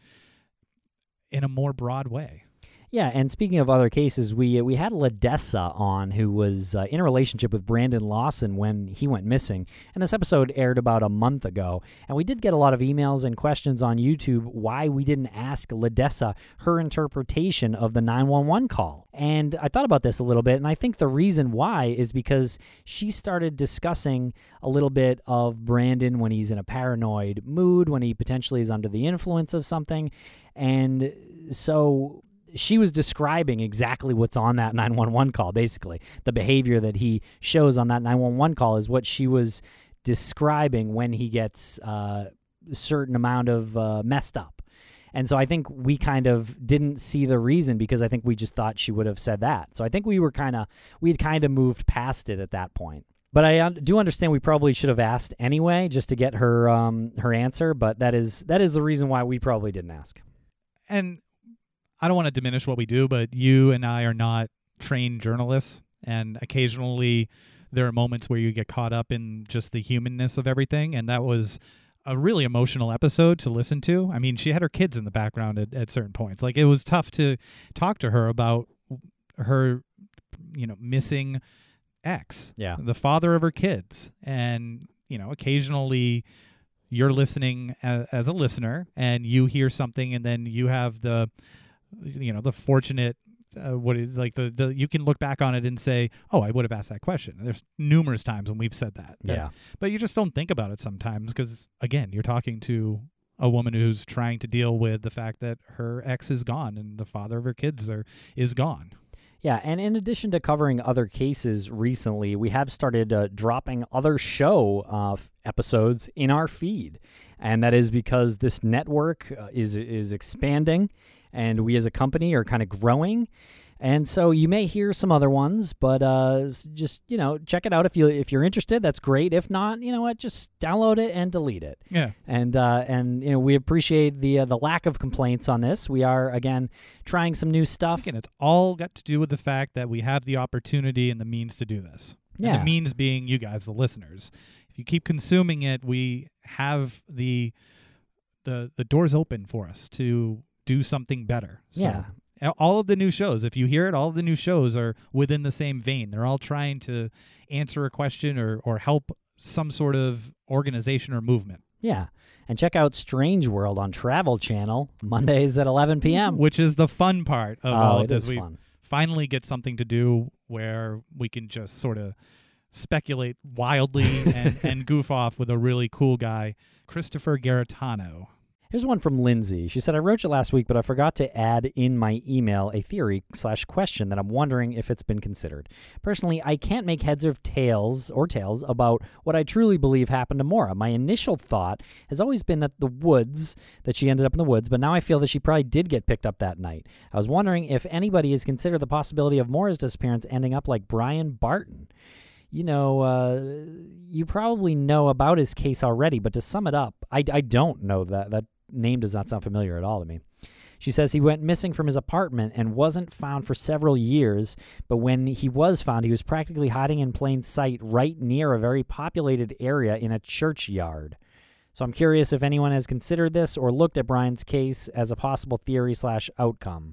in a more broad way. Yeah, and speaking of other cases, we we had Ledessa on, who was uh, in a relationship with Brandon Lawson when he went missing. And this episode aired about a month ago. And we did get a lot of emails and questions on YouTube why we didn't ask Ledessa her interpretation of the nine one one call. And I thought about this a little bit, and I think the reason why is because she started discussing a little bit of Brandon when he's in a paranoid mood, when he potentially is under the influence of something. And so she was describing exactly what's on that nine one one call, basically. The behavior that he shows on that nine one one call is what she was describing when he gets uh, a certain amount of uh, messed up. And so I think we kind of didn't see the reason because I think we just thought she would have said that. So I think we were kind of, we had kind of moved past it at that point. But I un- do understand we probably should have asked anyway just to get her um, her answer, but that is that is the reason why we probably didn't ask. And I don't want to diminish what we do, but you and I are not trained journalists, and occasionally there are moments where you get caught up in just the humanness of everything, and that was a really emotional episode to listen to. I mean, she had her kids in the background at, at certain points. Like, it was tough to talk to her about her, you know, missing ex, Yeah. the father of her kids, and, you know, occasionally you're listening as, as a listener, and you hear something, and then you have the you know, the fortunate Uh, what is like the, the you can look back on it and say, oh, I would have asked that question. There's numerous times when we've said that. that Yeah. But you just don't think about it sometimes because, again, you're talking to a woman who's trying to deal with the fact that her ex is gone and the father of her kids are is gone. Yeah, and in addition to covering other cases recently, we have started uh, dropping other show uh, f- episodes in our feed, and that is because this network uh, is is expanding, and we as a company are kind of growing. And so you may hear some other ones, but uh, s- just, you know, check it out if you if you're interested. That's great. If not, you know what, just download it and delete it. Yeah. And uh, and you know, we appreciate the uh, the lack of complaints on this. We are again trying some new stuff. Again, it's all got to do with the fact that we have the opportunity and the means to do this. And Yeah. the means being you guys, the listeners. If you keep consuming it, we have the the the doors open for us to do something better. So, Yeah. all of the new shows, if you hear it, all of the new shows are within the same vein. They're all trying to answer a question or, or help some sort of organization or movement. Yeah. And check out Strange World on Travel Channel, Mondays at eleven p.m. Which is the fun part of Oh, all of it this. is We fun. finally get something to do where we can just sort of speculate wildly and, and goof off with a really cool guy, Christopher Garetano. Here's one from Lindsay. She said, I wrote you last week, but I forgot to add in my email a theory slash question that I'm wondering if it's been considered. Personally, I can't make heads or tails or tails about what I truly believe happened to Maura. My initial thought has always been that the woods, that she ended up in the woods, but now I feel that she probably did get picked up that night. I was wondering if anybody has considered the possibility of Maura's disappearance ending up like Brian Barton. You know, uh, you probably know about his case already, but to sum it up, I, I don't know that. That name does not sound familiar at all to me. She says he went missing from his apartment and wasn't found for several years, but when he was found, he was practically hiding in plain sight right near a very populated area in a churchyard. So I'm curious if anyone has considered this or looked at Brian's case as a possible theory slash outcome.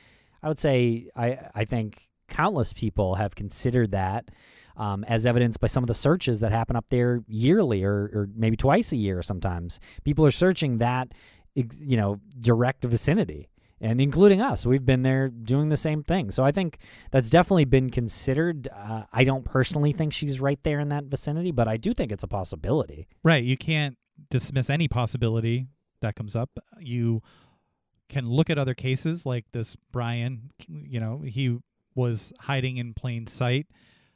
I would say I, I think countless people have considered that. Um, as evidenced by some of the searches that happen up there yearly or, or maybe twice a year sometimes. People are searching that, you know, direct vicinity, and including us. We've been there doing the same thing. So I think that's definitely been considered. Uh, I don't personally think she's right there in that vicinity, but I do think it's a possibility. Right. You can't dismiss any possibility that comes up. You can look at other cases like this Brian, you know, he was hiding in plain sight.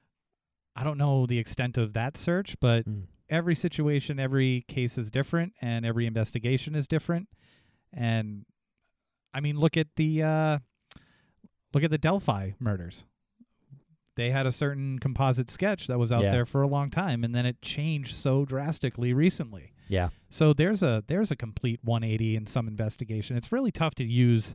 I don't know the extent of that search, but Mm. every situation, every case is different, and every investigation is different. And I mean, look at the uh, look at the Delphi murders. They had a certain composite sketch that was out Yeah. there for a long time, and then it changed so drastically recently. Yeah. So there's a there's a complete one eighty in some investigation. It's really tough to use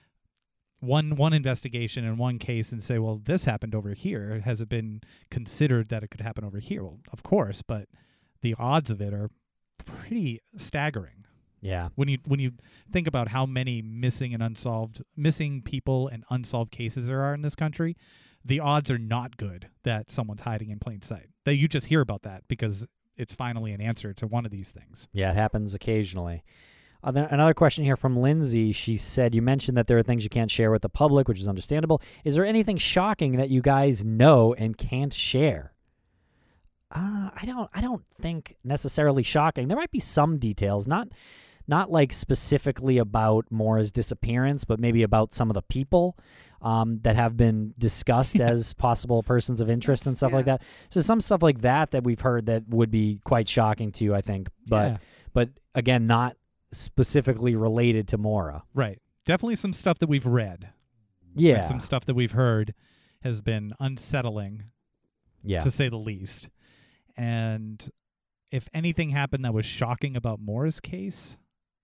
one one investigation in one case and say, well, this happened over here. Has it been considered that it could happen over here? Well, of course, but the odds of it are pretty staggering. Yeah. When you when you think about how many missing and unsolved missing people and unsolved cases there are in this country, the odds are not good that someone's hiding in plain sight. That you just hear about that because it's finally an answer to one of these things. Yeah, it happens occasionally. Uh, then another question here from Lindsay. She said, you mentioned that there are things you can't share with the public, which is understandable. Is there anything shocking that you guys know and can't share? Uh, I don't I don't think necessarily shocking. There might be some details, not not like specifically about Maura's disappearance, but maybe about some of the people um, that have been discussed as possible persons of interest and stuff yeah. like that. So some stuff like that that we've heard that would be quite shocking to you, I think. But Yeah. but again, not specifically related to Maura. Right. Definitely some stuff that we've read. Yeah. And some stuff that we've heard has been unsettling, Yeah. to say the least. And if anything happened that was shocking about Maura's case,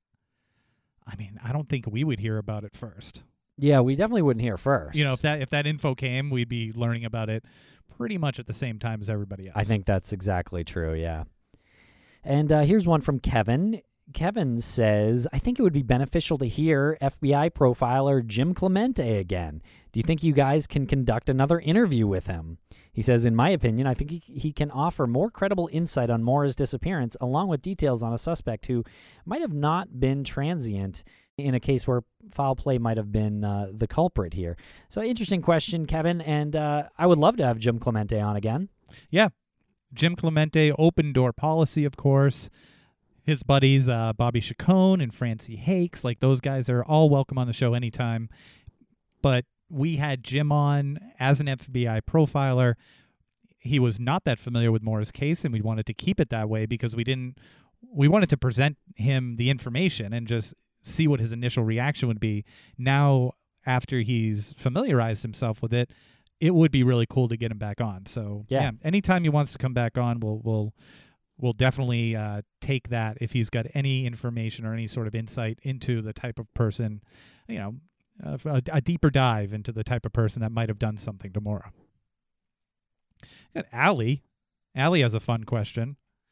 I mean, I don't think we would hear about it first. Yeah, we definitely wouldn't hear first. You know, if that if that info came, we'd be learning about it pretty much at the same time as everybody else. I think that's exactly true, yeah. And uh, here's one from Kevin. Kevin says, I think it would be beneficial to hear F B I profiler Jim Clemente again. Do you think you guys can conduct another interview with him? He says, in my opinion, I think he, he can offer more credible insight on Maura's disappearance, along with details on a suspect who might have not been transient in a case where foul play might have been uh, the culprit here. So interesting question, Kevin, and uh, I would love to have Jim Clemente on again. Yeah. Jim Clemente, open door policy, of course. His buddies, uh, Bobby Chacon and Francie Hakes, like those guys are all welcome on the show anytime. But we had Jim on as an F B I profiler. He was not that familiar with Mora's case, and we wanted to keep it that way because we didn't. We wanted to present him the information and just see what his initial reaction would be. Now, after he's familiarized himself with it, it would be really cool to get him back on. So yeah, yeah anytime he wants to come back on, we'll we'll we'll definitely uh, take that if he's got any information or any sort of insight into the type of person, you know, uh, a, a deeper dive into the type of person that might have done something to Maura. Got Allie. Allie has a fun question.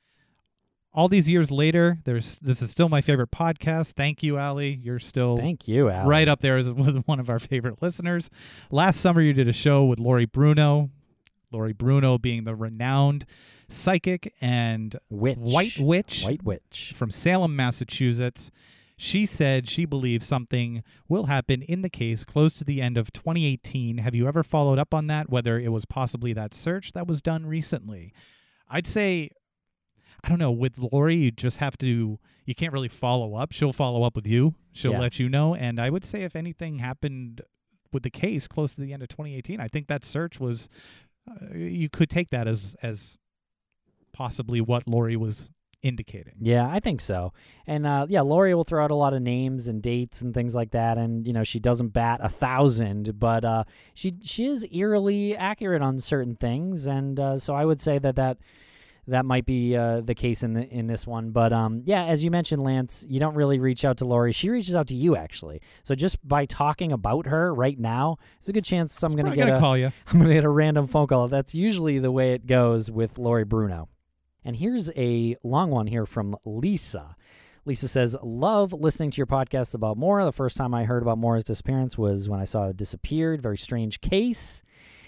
All these years later, there's this is still my favorite podcast. Thank you, Allie. You're still Thank you, Allie. right up there as one of our favorite listeners. Last summer, you did a show with Lori Bruno. Lori Bruno being the renowned psychic and witch. white witch, White witch from Salem, Massachusetts. She said she believes something will happen in the case close to the end of twenty eighteen. Have you ever followed up on that, whether it was possibly that search that was done recently? I'd say, I don't know, with Lori, you just have to, you can't really follow up. She'll follow up with you. She'll Yeah. let you know. And I would say if anything happened with the case close to the end of twenty eighteen, I think that search was, uh, you could take that as as possibly what Lori was indicating. Yeah, I think so. And uh, yeah, Lori will throw out a lot of names and dates and things like that. And, you know, she doesn't bat a thousand, but uh, she she is eerily accurate on certain things. And uh, so I would say that that, that might be uh, the case in the, in this one. But um, yeah, as you mentioned, Lance, you don't really reach out to Lori. She reaches out to you, actually. So just by talking about her right now, there's a good chance I'm going to get a call you. I'm going to get a random phone call. That's usually the way it goes with Lori Bruno. And here's a long one here from Lisa. Lisa says, love listening to your podcasts about Maura. The first time I heard about Maura's disappearance was when I saw it disappeared. Very strange case.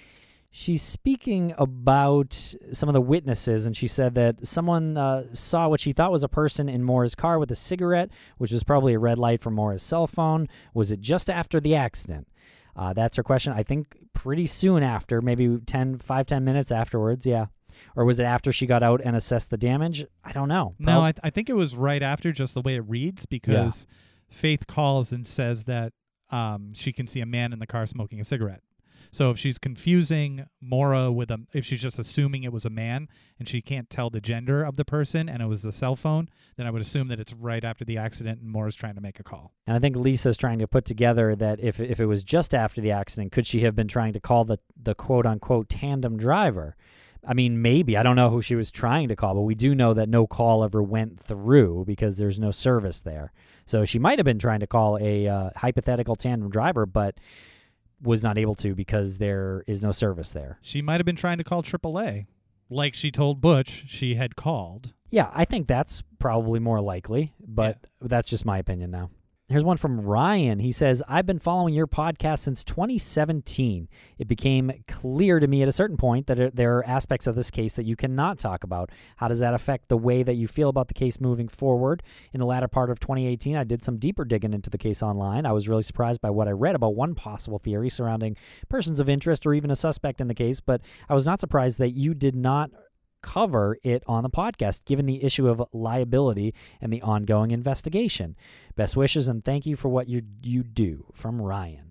She's speaking about some of the witnesses, and she said that someone uh, saw what she thought was a person in Maura's car with a cigarette, which was probably a red light from Maura's cell phone. Was it just after the accident? Uh, that's her question. I think pretty soon after, maybe ten, five, ten minutes afterwards, yeah. Or was it after she got out and assessed the damage? I don't know. No, Prob- I, th- I think it was right after, just the way it reads, because yeah. Faith calls and says that um, she can see a man in the car smoking a cigarette. So if she's confusing Maura with a, if she's just assuming it was a man and she can't tell the gender of the person and it was a cell phone, then I would assume that it's right after the accident and Maura's trying to make a call. And I think Lisa's trying to put together that if if it was just after the accident, could she have been trying to call the the quote unquote tandem driver? I mean, maybe. I don't know who she was trying to call, but we do know that no call ever went through because there's no service there. So she might have been trying to call a uh, hypothetical tandem driver, but was not able to because there is no service there. She might have been trying to call triple A, like she told Butch she had called. Yeah, I think that's probably more likely, but yeah. That's just my opinion now. Here's one from Ryan. He says, I've been following your podcast since twenty seventeen. It became clear to me at a certain point that there are aspects of this case that you cannot talk about. How does that affect the way that you feel about the case moving forward? In the latter part of twenty eighteen, I did some deeper digging into the case online. I was really surprised by what I read about one possible theory surrounding persons of interest or even a suspect in the case, but I was not surprised that you did not cover it on the podcast, given the issue of liability and the ongoing investigation. Best wishes and thank you for what you you do. From Ryan.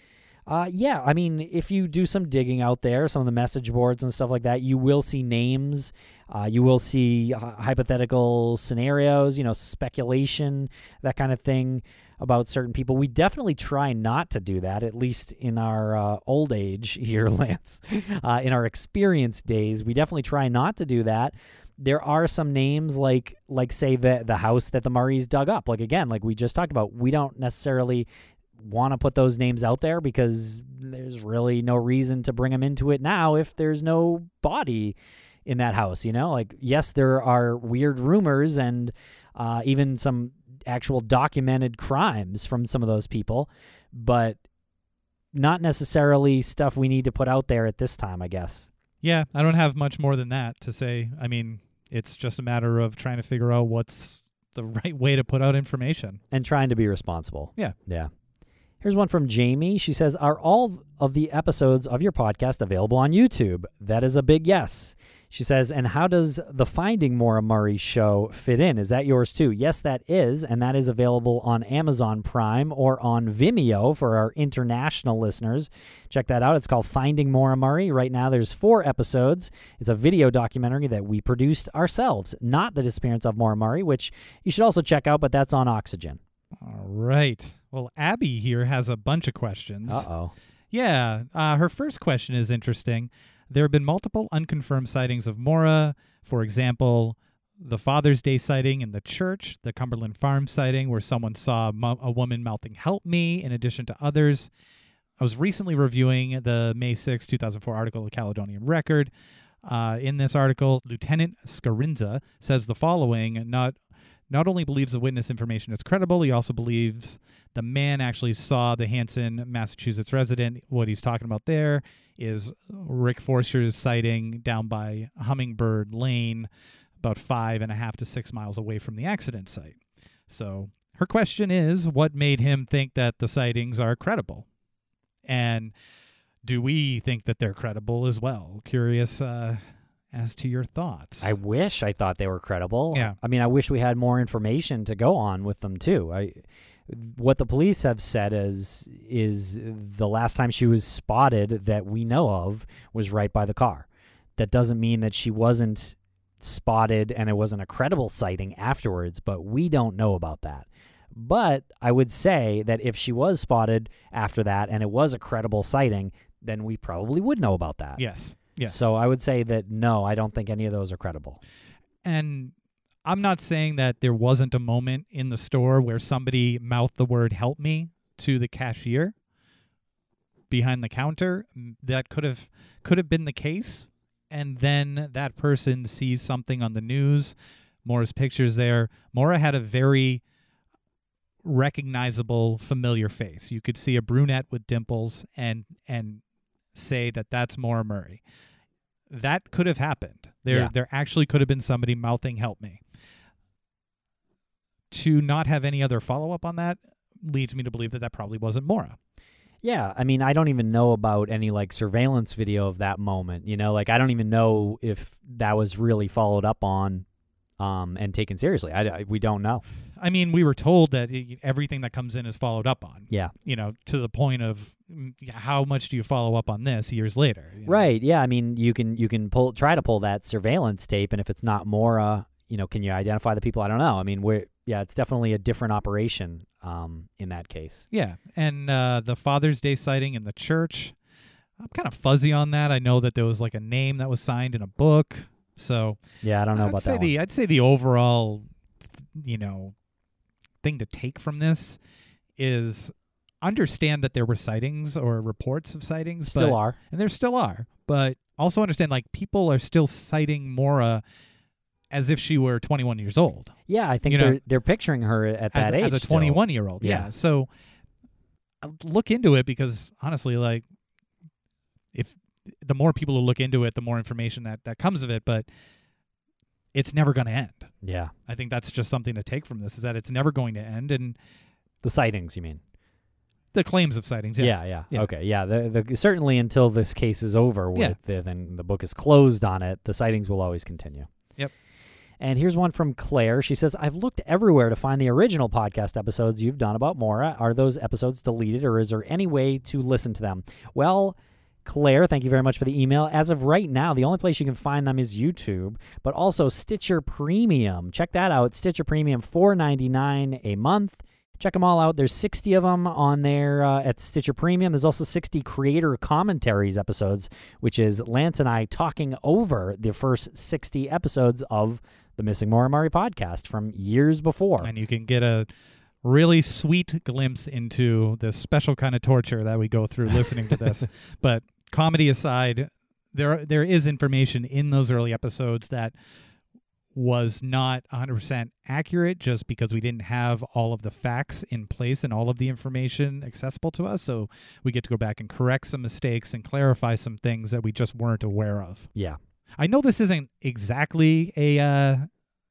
Uh, yeah, I mean, if you do some digging out there, some of the message boards and stuff like that, you will see names. Uh, you will see uh, hypothetical scenarios, you know, speculation, that kind of thing about certain people. We definitely try not to do that, at least in our uh, old age here, Lance. Uh, in our experienced days, we definitely try not to do that. There are some names like, like say, the the house that the Murrays dug up. Like, again, like we just talked about, we don't necessarily want to put those names out there because there's really no reason to bring them into it now if there's no body in that house, you know? Like, yes, there are weird rumors and uh, even some actual documented crimes from some of those people, but not necessarily stuff we need to put out there at this time, I guess. Yeah, I don't have much more than that to say. I mean, it's just a matter of trying to figure out what's the right way to put out information. And trying to be responsible. Yeah. Yeah. Here's one from Jamie. She says, are all of the episodes of your podcast available on YouTube? That is a big yes. She says, and how does the Finding Maura Murray show fit in? Is that yours too? Yes, that is, and that is available on Amazon Prime or on Vimeo for our international listeners. Check that out. It's called Finding Maura Murray. Right now there's four episodes. It's a video documentary that we produced ourselves, not The Disappearance of Maura Murray, which you should also check out, but that's on Oxygen. All right. Well, Abby here has a bunch of questions. Uh-oh. Yeah. Uh, her first question is interesting. There have been multiple unconfirmed sightings of Maura. For example, the Father's Day sighting in the church, the Cumberland Farm sighting where someone saw mo- a woman mouthing "help me," in addition to others. I was recently reviewing the May sixth, two thousand four article of the Caledonian Record. Uh, in this article, Lieutenant Scarinza says the following: Not Not only believes the witness information is credible, he also believes the man actually saw the Hanson, Massachusetts resident. What he's talking about there is Rick Forster's sighting down by Hummingbird Lane, about five and a half to six miles away from the accident site. So her question is, what made him think that the sightings are credible? And do we think that they're credible as well? Curious uh, as to your thoughts. I wish I thought they were credible. Yeah. I mean, I wish we had more information to go on with them too. I, what the police have said is is the last time she was spotted that we know of was right by the car. That doesn't mean that she wasn't spotted and it wasn't a credible sighting afterwards, but we don't know about that. But I would say that if she was spotted after that and it was a credible sighting, then we probably would know about that. Yes. Yes. So I would say that no, I don't think any of those are credible. And I'm not saying that there wasn't a moment in the store where somebody mouthed the word "help me" to the cashier behind the counter. That could have could have been the case. And then that person sees something on the news. Maura's pictures there. Maura had a very recognizable, familiar face. You could see a brunette with dimples and and say that that's Maura Murray. That could have happened. There Yeah. there actually could have been somebody mouthing "help me." To not have any other follow-up on that leads me to believe that that probably wasn't Maura. Yeah, I mean, I don't even know about any, like, surveillance video of that moment, you know? Like, I don't even know if that was really followed up on um, and taken seriously. I, I- we don't know. I mean, we were told that it, everything that comes in is followed up on. Yeah. You know, to the point of mm, how much do you follow up on this years later? you know? Right, yeah, I mean, you can you can pull try to pull that surveillance tape, and if it's not Maura, you know, can you identify the people? I don't know. I mean, we're, yeah, it's definitely a different operation um, in that case. Yeah, and uh, the Father's Day sighting in the church, I'm kind of fuzzy on that. I know that there was like a name that was signed in a book, so Yeah, I don't know I'd about say that the one. I'd say the overall, you know, thing to take from this is understand that there were sightings or reports of sightings, Still but, are. and there still are, but also understand like people are still citing Maura as if she were twenty-one years old. Yeah, I think You know, they're they're picturing her at that as, age as a still. twenty-one year old. Yeah. Yeah. So uh, look into it, because honestly, like, if the more people who look into it, the more information that, that comes of it, but it's never going to end. Yeah, I think that's just something to take from this, is that it's never going to end. And the sightings, you mean? the claims of sightings. Yeah. Yeah, yeah. Yeah. Okay, yeah. The, the, certainly until this case is over, with Yeah. the, then the book is closed on it, the sightings will always continue. Yep. And here's one from Claire. She says, I've looked everywhere to find the original podcast episodes you've done about Maura. Are those episodes deleted, or is there any way to listen to them? Well, Claire, thank you very much for the email. As of right now, the only place you can find them is YouTube, but also Stitcher Premium. Check that out. Stitcher Premium, four ninety-nine a month. Check them all out. There's sixty of them on there uh, at Stitcher Premium. There's also sixty creator commentaries episodes, which is Lance and I talking over the first sixty episodes of the Missing Maura Murray podcast from years before. And you can get a really sweet glimpse into the special kind of torture that we go through listening to this. But comedy aside, there there is information in those early episodes that was not one hundred percent accurate, just because we didn't have all of the facts in place and all of the information accessible to us. So we get to go back and correct some mistakes and clarify some things that we just weren't aware of. Yeah. I know this isn't exactly a uh,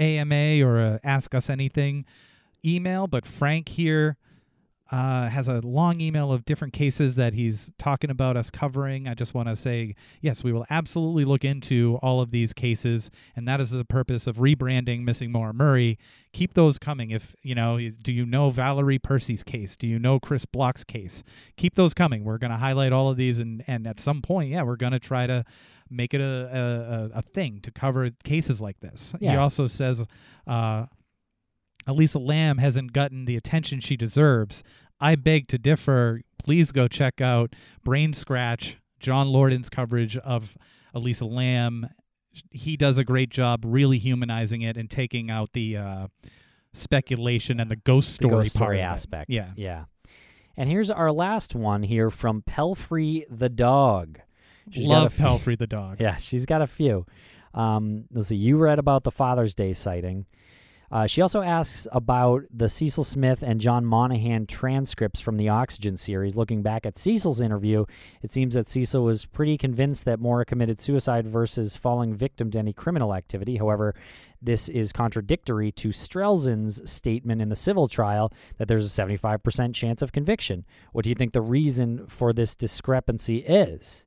A M A or a Ask Us Anything email, but Frank here uh, has a long email of different cases that he's talking about us covering. I just want to say, yes, we will absolutely look into all of these cases, and that is the purpose of rebranding Missing Maura Murray. Keep those coming. If, you know, do you know Valerie Percy's case? Do you know Chris Block's case? Keep those coming. We're going to highlight all of these, and, and at some point, yeah, we're going to try to make it a, a, a thing to cover cases like this. Yeah. He also says, uh, Elisa Lam hasn't gotten the attention she deserves. I beg to differ. Please go check out Brain Scratch, John Lordan's coverage of Elisa Lam. He does a great job really humanizing it and taking out the uh, speculation and the ghost story, the ghost part story of it. aspect. Yeah. Yeah. And here's our last one here from Pelfrey the dog. She's got a Love few- Pelfrey the dog. Yeah, she's got a few. Um, let's see. You read about the Father's Day sighting. Uh, she also asks about the Cecil Smith and John Monahan transcripts from the Oxygen series. Looking back at Cecil's interview, it seems that Cecil was pretty convinced that Maura committed suicide versus falling victim to any criminal activity. However, this is contradictory to Strelzin's statement in the civil trial that there's a seventy-five percent chance of conviction. What do you think the reason for this discrepancy is?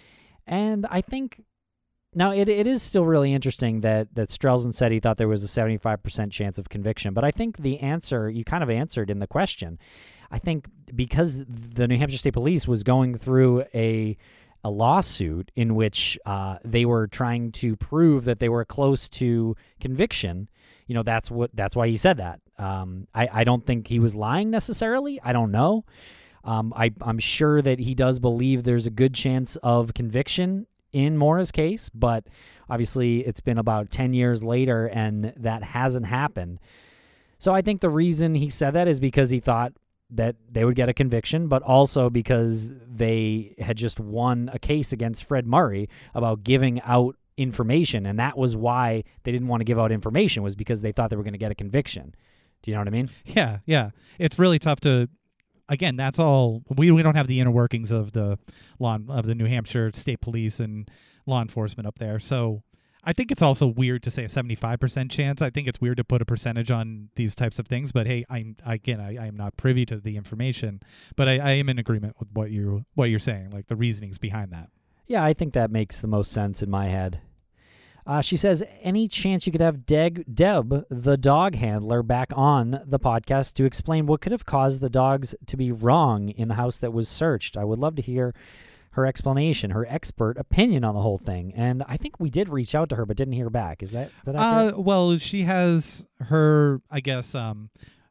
And I think... Now, it it is still really interesting that, that Strelzin said he thought there was a seventy-five percent chance of conviction, but I think the answer, you kind of answered in the question. I think because the New Hampshire State Police was going through a a lawsuit in which uh, they were trying to prove that they were close to conviction, you know, that's what that's why he said that. Um, I, I don't think he was lying necessarily. I don't know. Um, I, I'm sure that he does believe there's a good chance of conviction in Maura's case, but obviously it's been about ten years later and that hasn't happened. So I think the reason he said that is because he thought that they would get a conviction, but also because they had just won a case against Fred Murray about giving out information, and that was why they didn't want to give out information, was because they thought they were going to get a conviction. Do you know what I mean? Yeah, yeah. It's really tough to... Again, that's all. We we don't have the inner workings of the law of the New Hampshire State Police and law enforcement up there. So I think it's also weird to say a seventy-five percent chance. I think it's weird to put a percentage on these types of things. But hey, I'm again, I, I am not privy to the information. But I, I am in agreement with what you what you're saying, like the reasonings behind that. Yeah, I think that makes the most sense in my head. Uh, she says, any chance you could have Deg, Deb, the dog handler, back on the podcast to explain what could have caused the dogs to be wrong in the house that was searched? I would love to hear her explanation, her expert opinion on the whole thing. And I think we did reach out to her, but didn't hear back. Is that, is that accurate? Uh, well, she has her, I guess, um,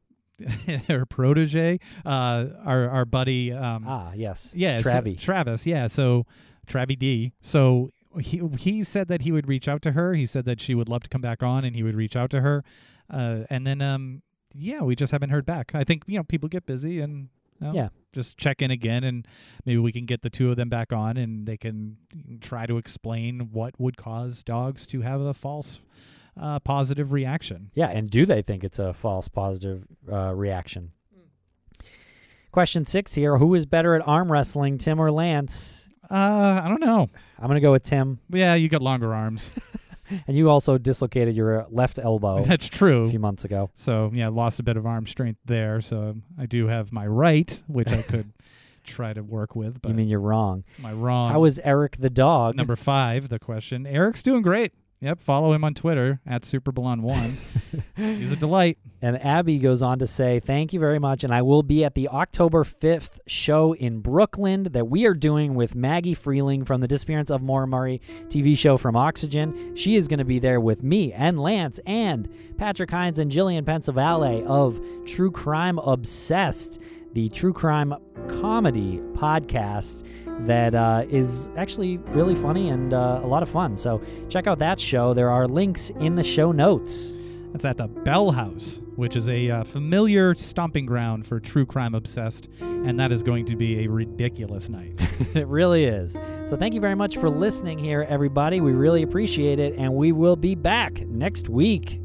her protege, uh, our our buddy. Um, ah, yes. Yeah, Travi. So, Travis, yeah. So Travi D. So he he said that he would reach out to her. He said that she would love to come back on, and he would reach out to her. Uh, and then, um, yeah, we just haven't heard back. I think, you know, people get busy, and you know, yeah, just check in again, and maybe we can get the two of them back on, and they can try to explain what would cause dogs to have a false uh, positive reaction. Yeah, and do they think it's a false positive uh, reaction? Mm. Question six here: who is better at arm wrestling, Tim or Lance? Uh, I don't know. I'm gonna go with Tim. Yeah, you got longer arms. And you also dislocated your left elbow. That's true. A few months ago. So, yeah, lost a bit of arm strength there. So I do have my right, which I could try to work with. But you mean you're wrong. My wrong. How is Eric the dog? Number five, the question. Eric's doing great. Yep, follow him on Twitter, at Superballoon one. He's a delight. And Abby goes on to say, thank you very much, and I will be at the October fifth show in Brooklyn that we are doing with Maggie Freeling from the Disappearance of Maura Murray T V show from Oxygen. She is going to be there with me and Lance and Patrick Hines and Jillian Pensavalle of True Crime Obsessed, the true crime comedy podcast that uh, is actually really funny and uh, a lot of fun. So check out that show. There are links in the show notes. That's at the Bell House, which is a uh, familiar stomping ground for True Crime Obsessed, and that is going to be a ridiculous night. It really is. So thank you very much for listening here, everybody. We really appreciate it, and we will be back next week.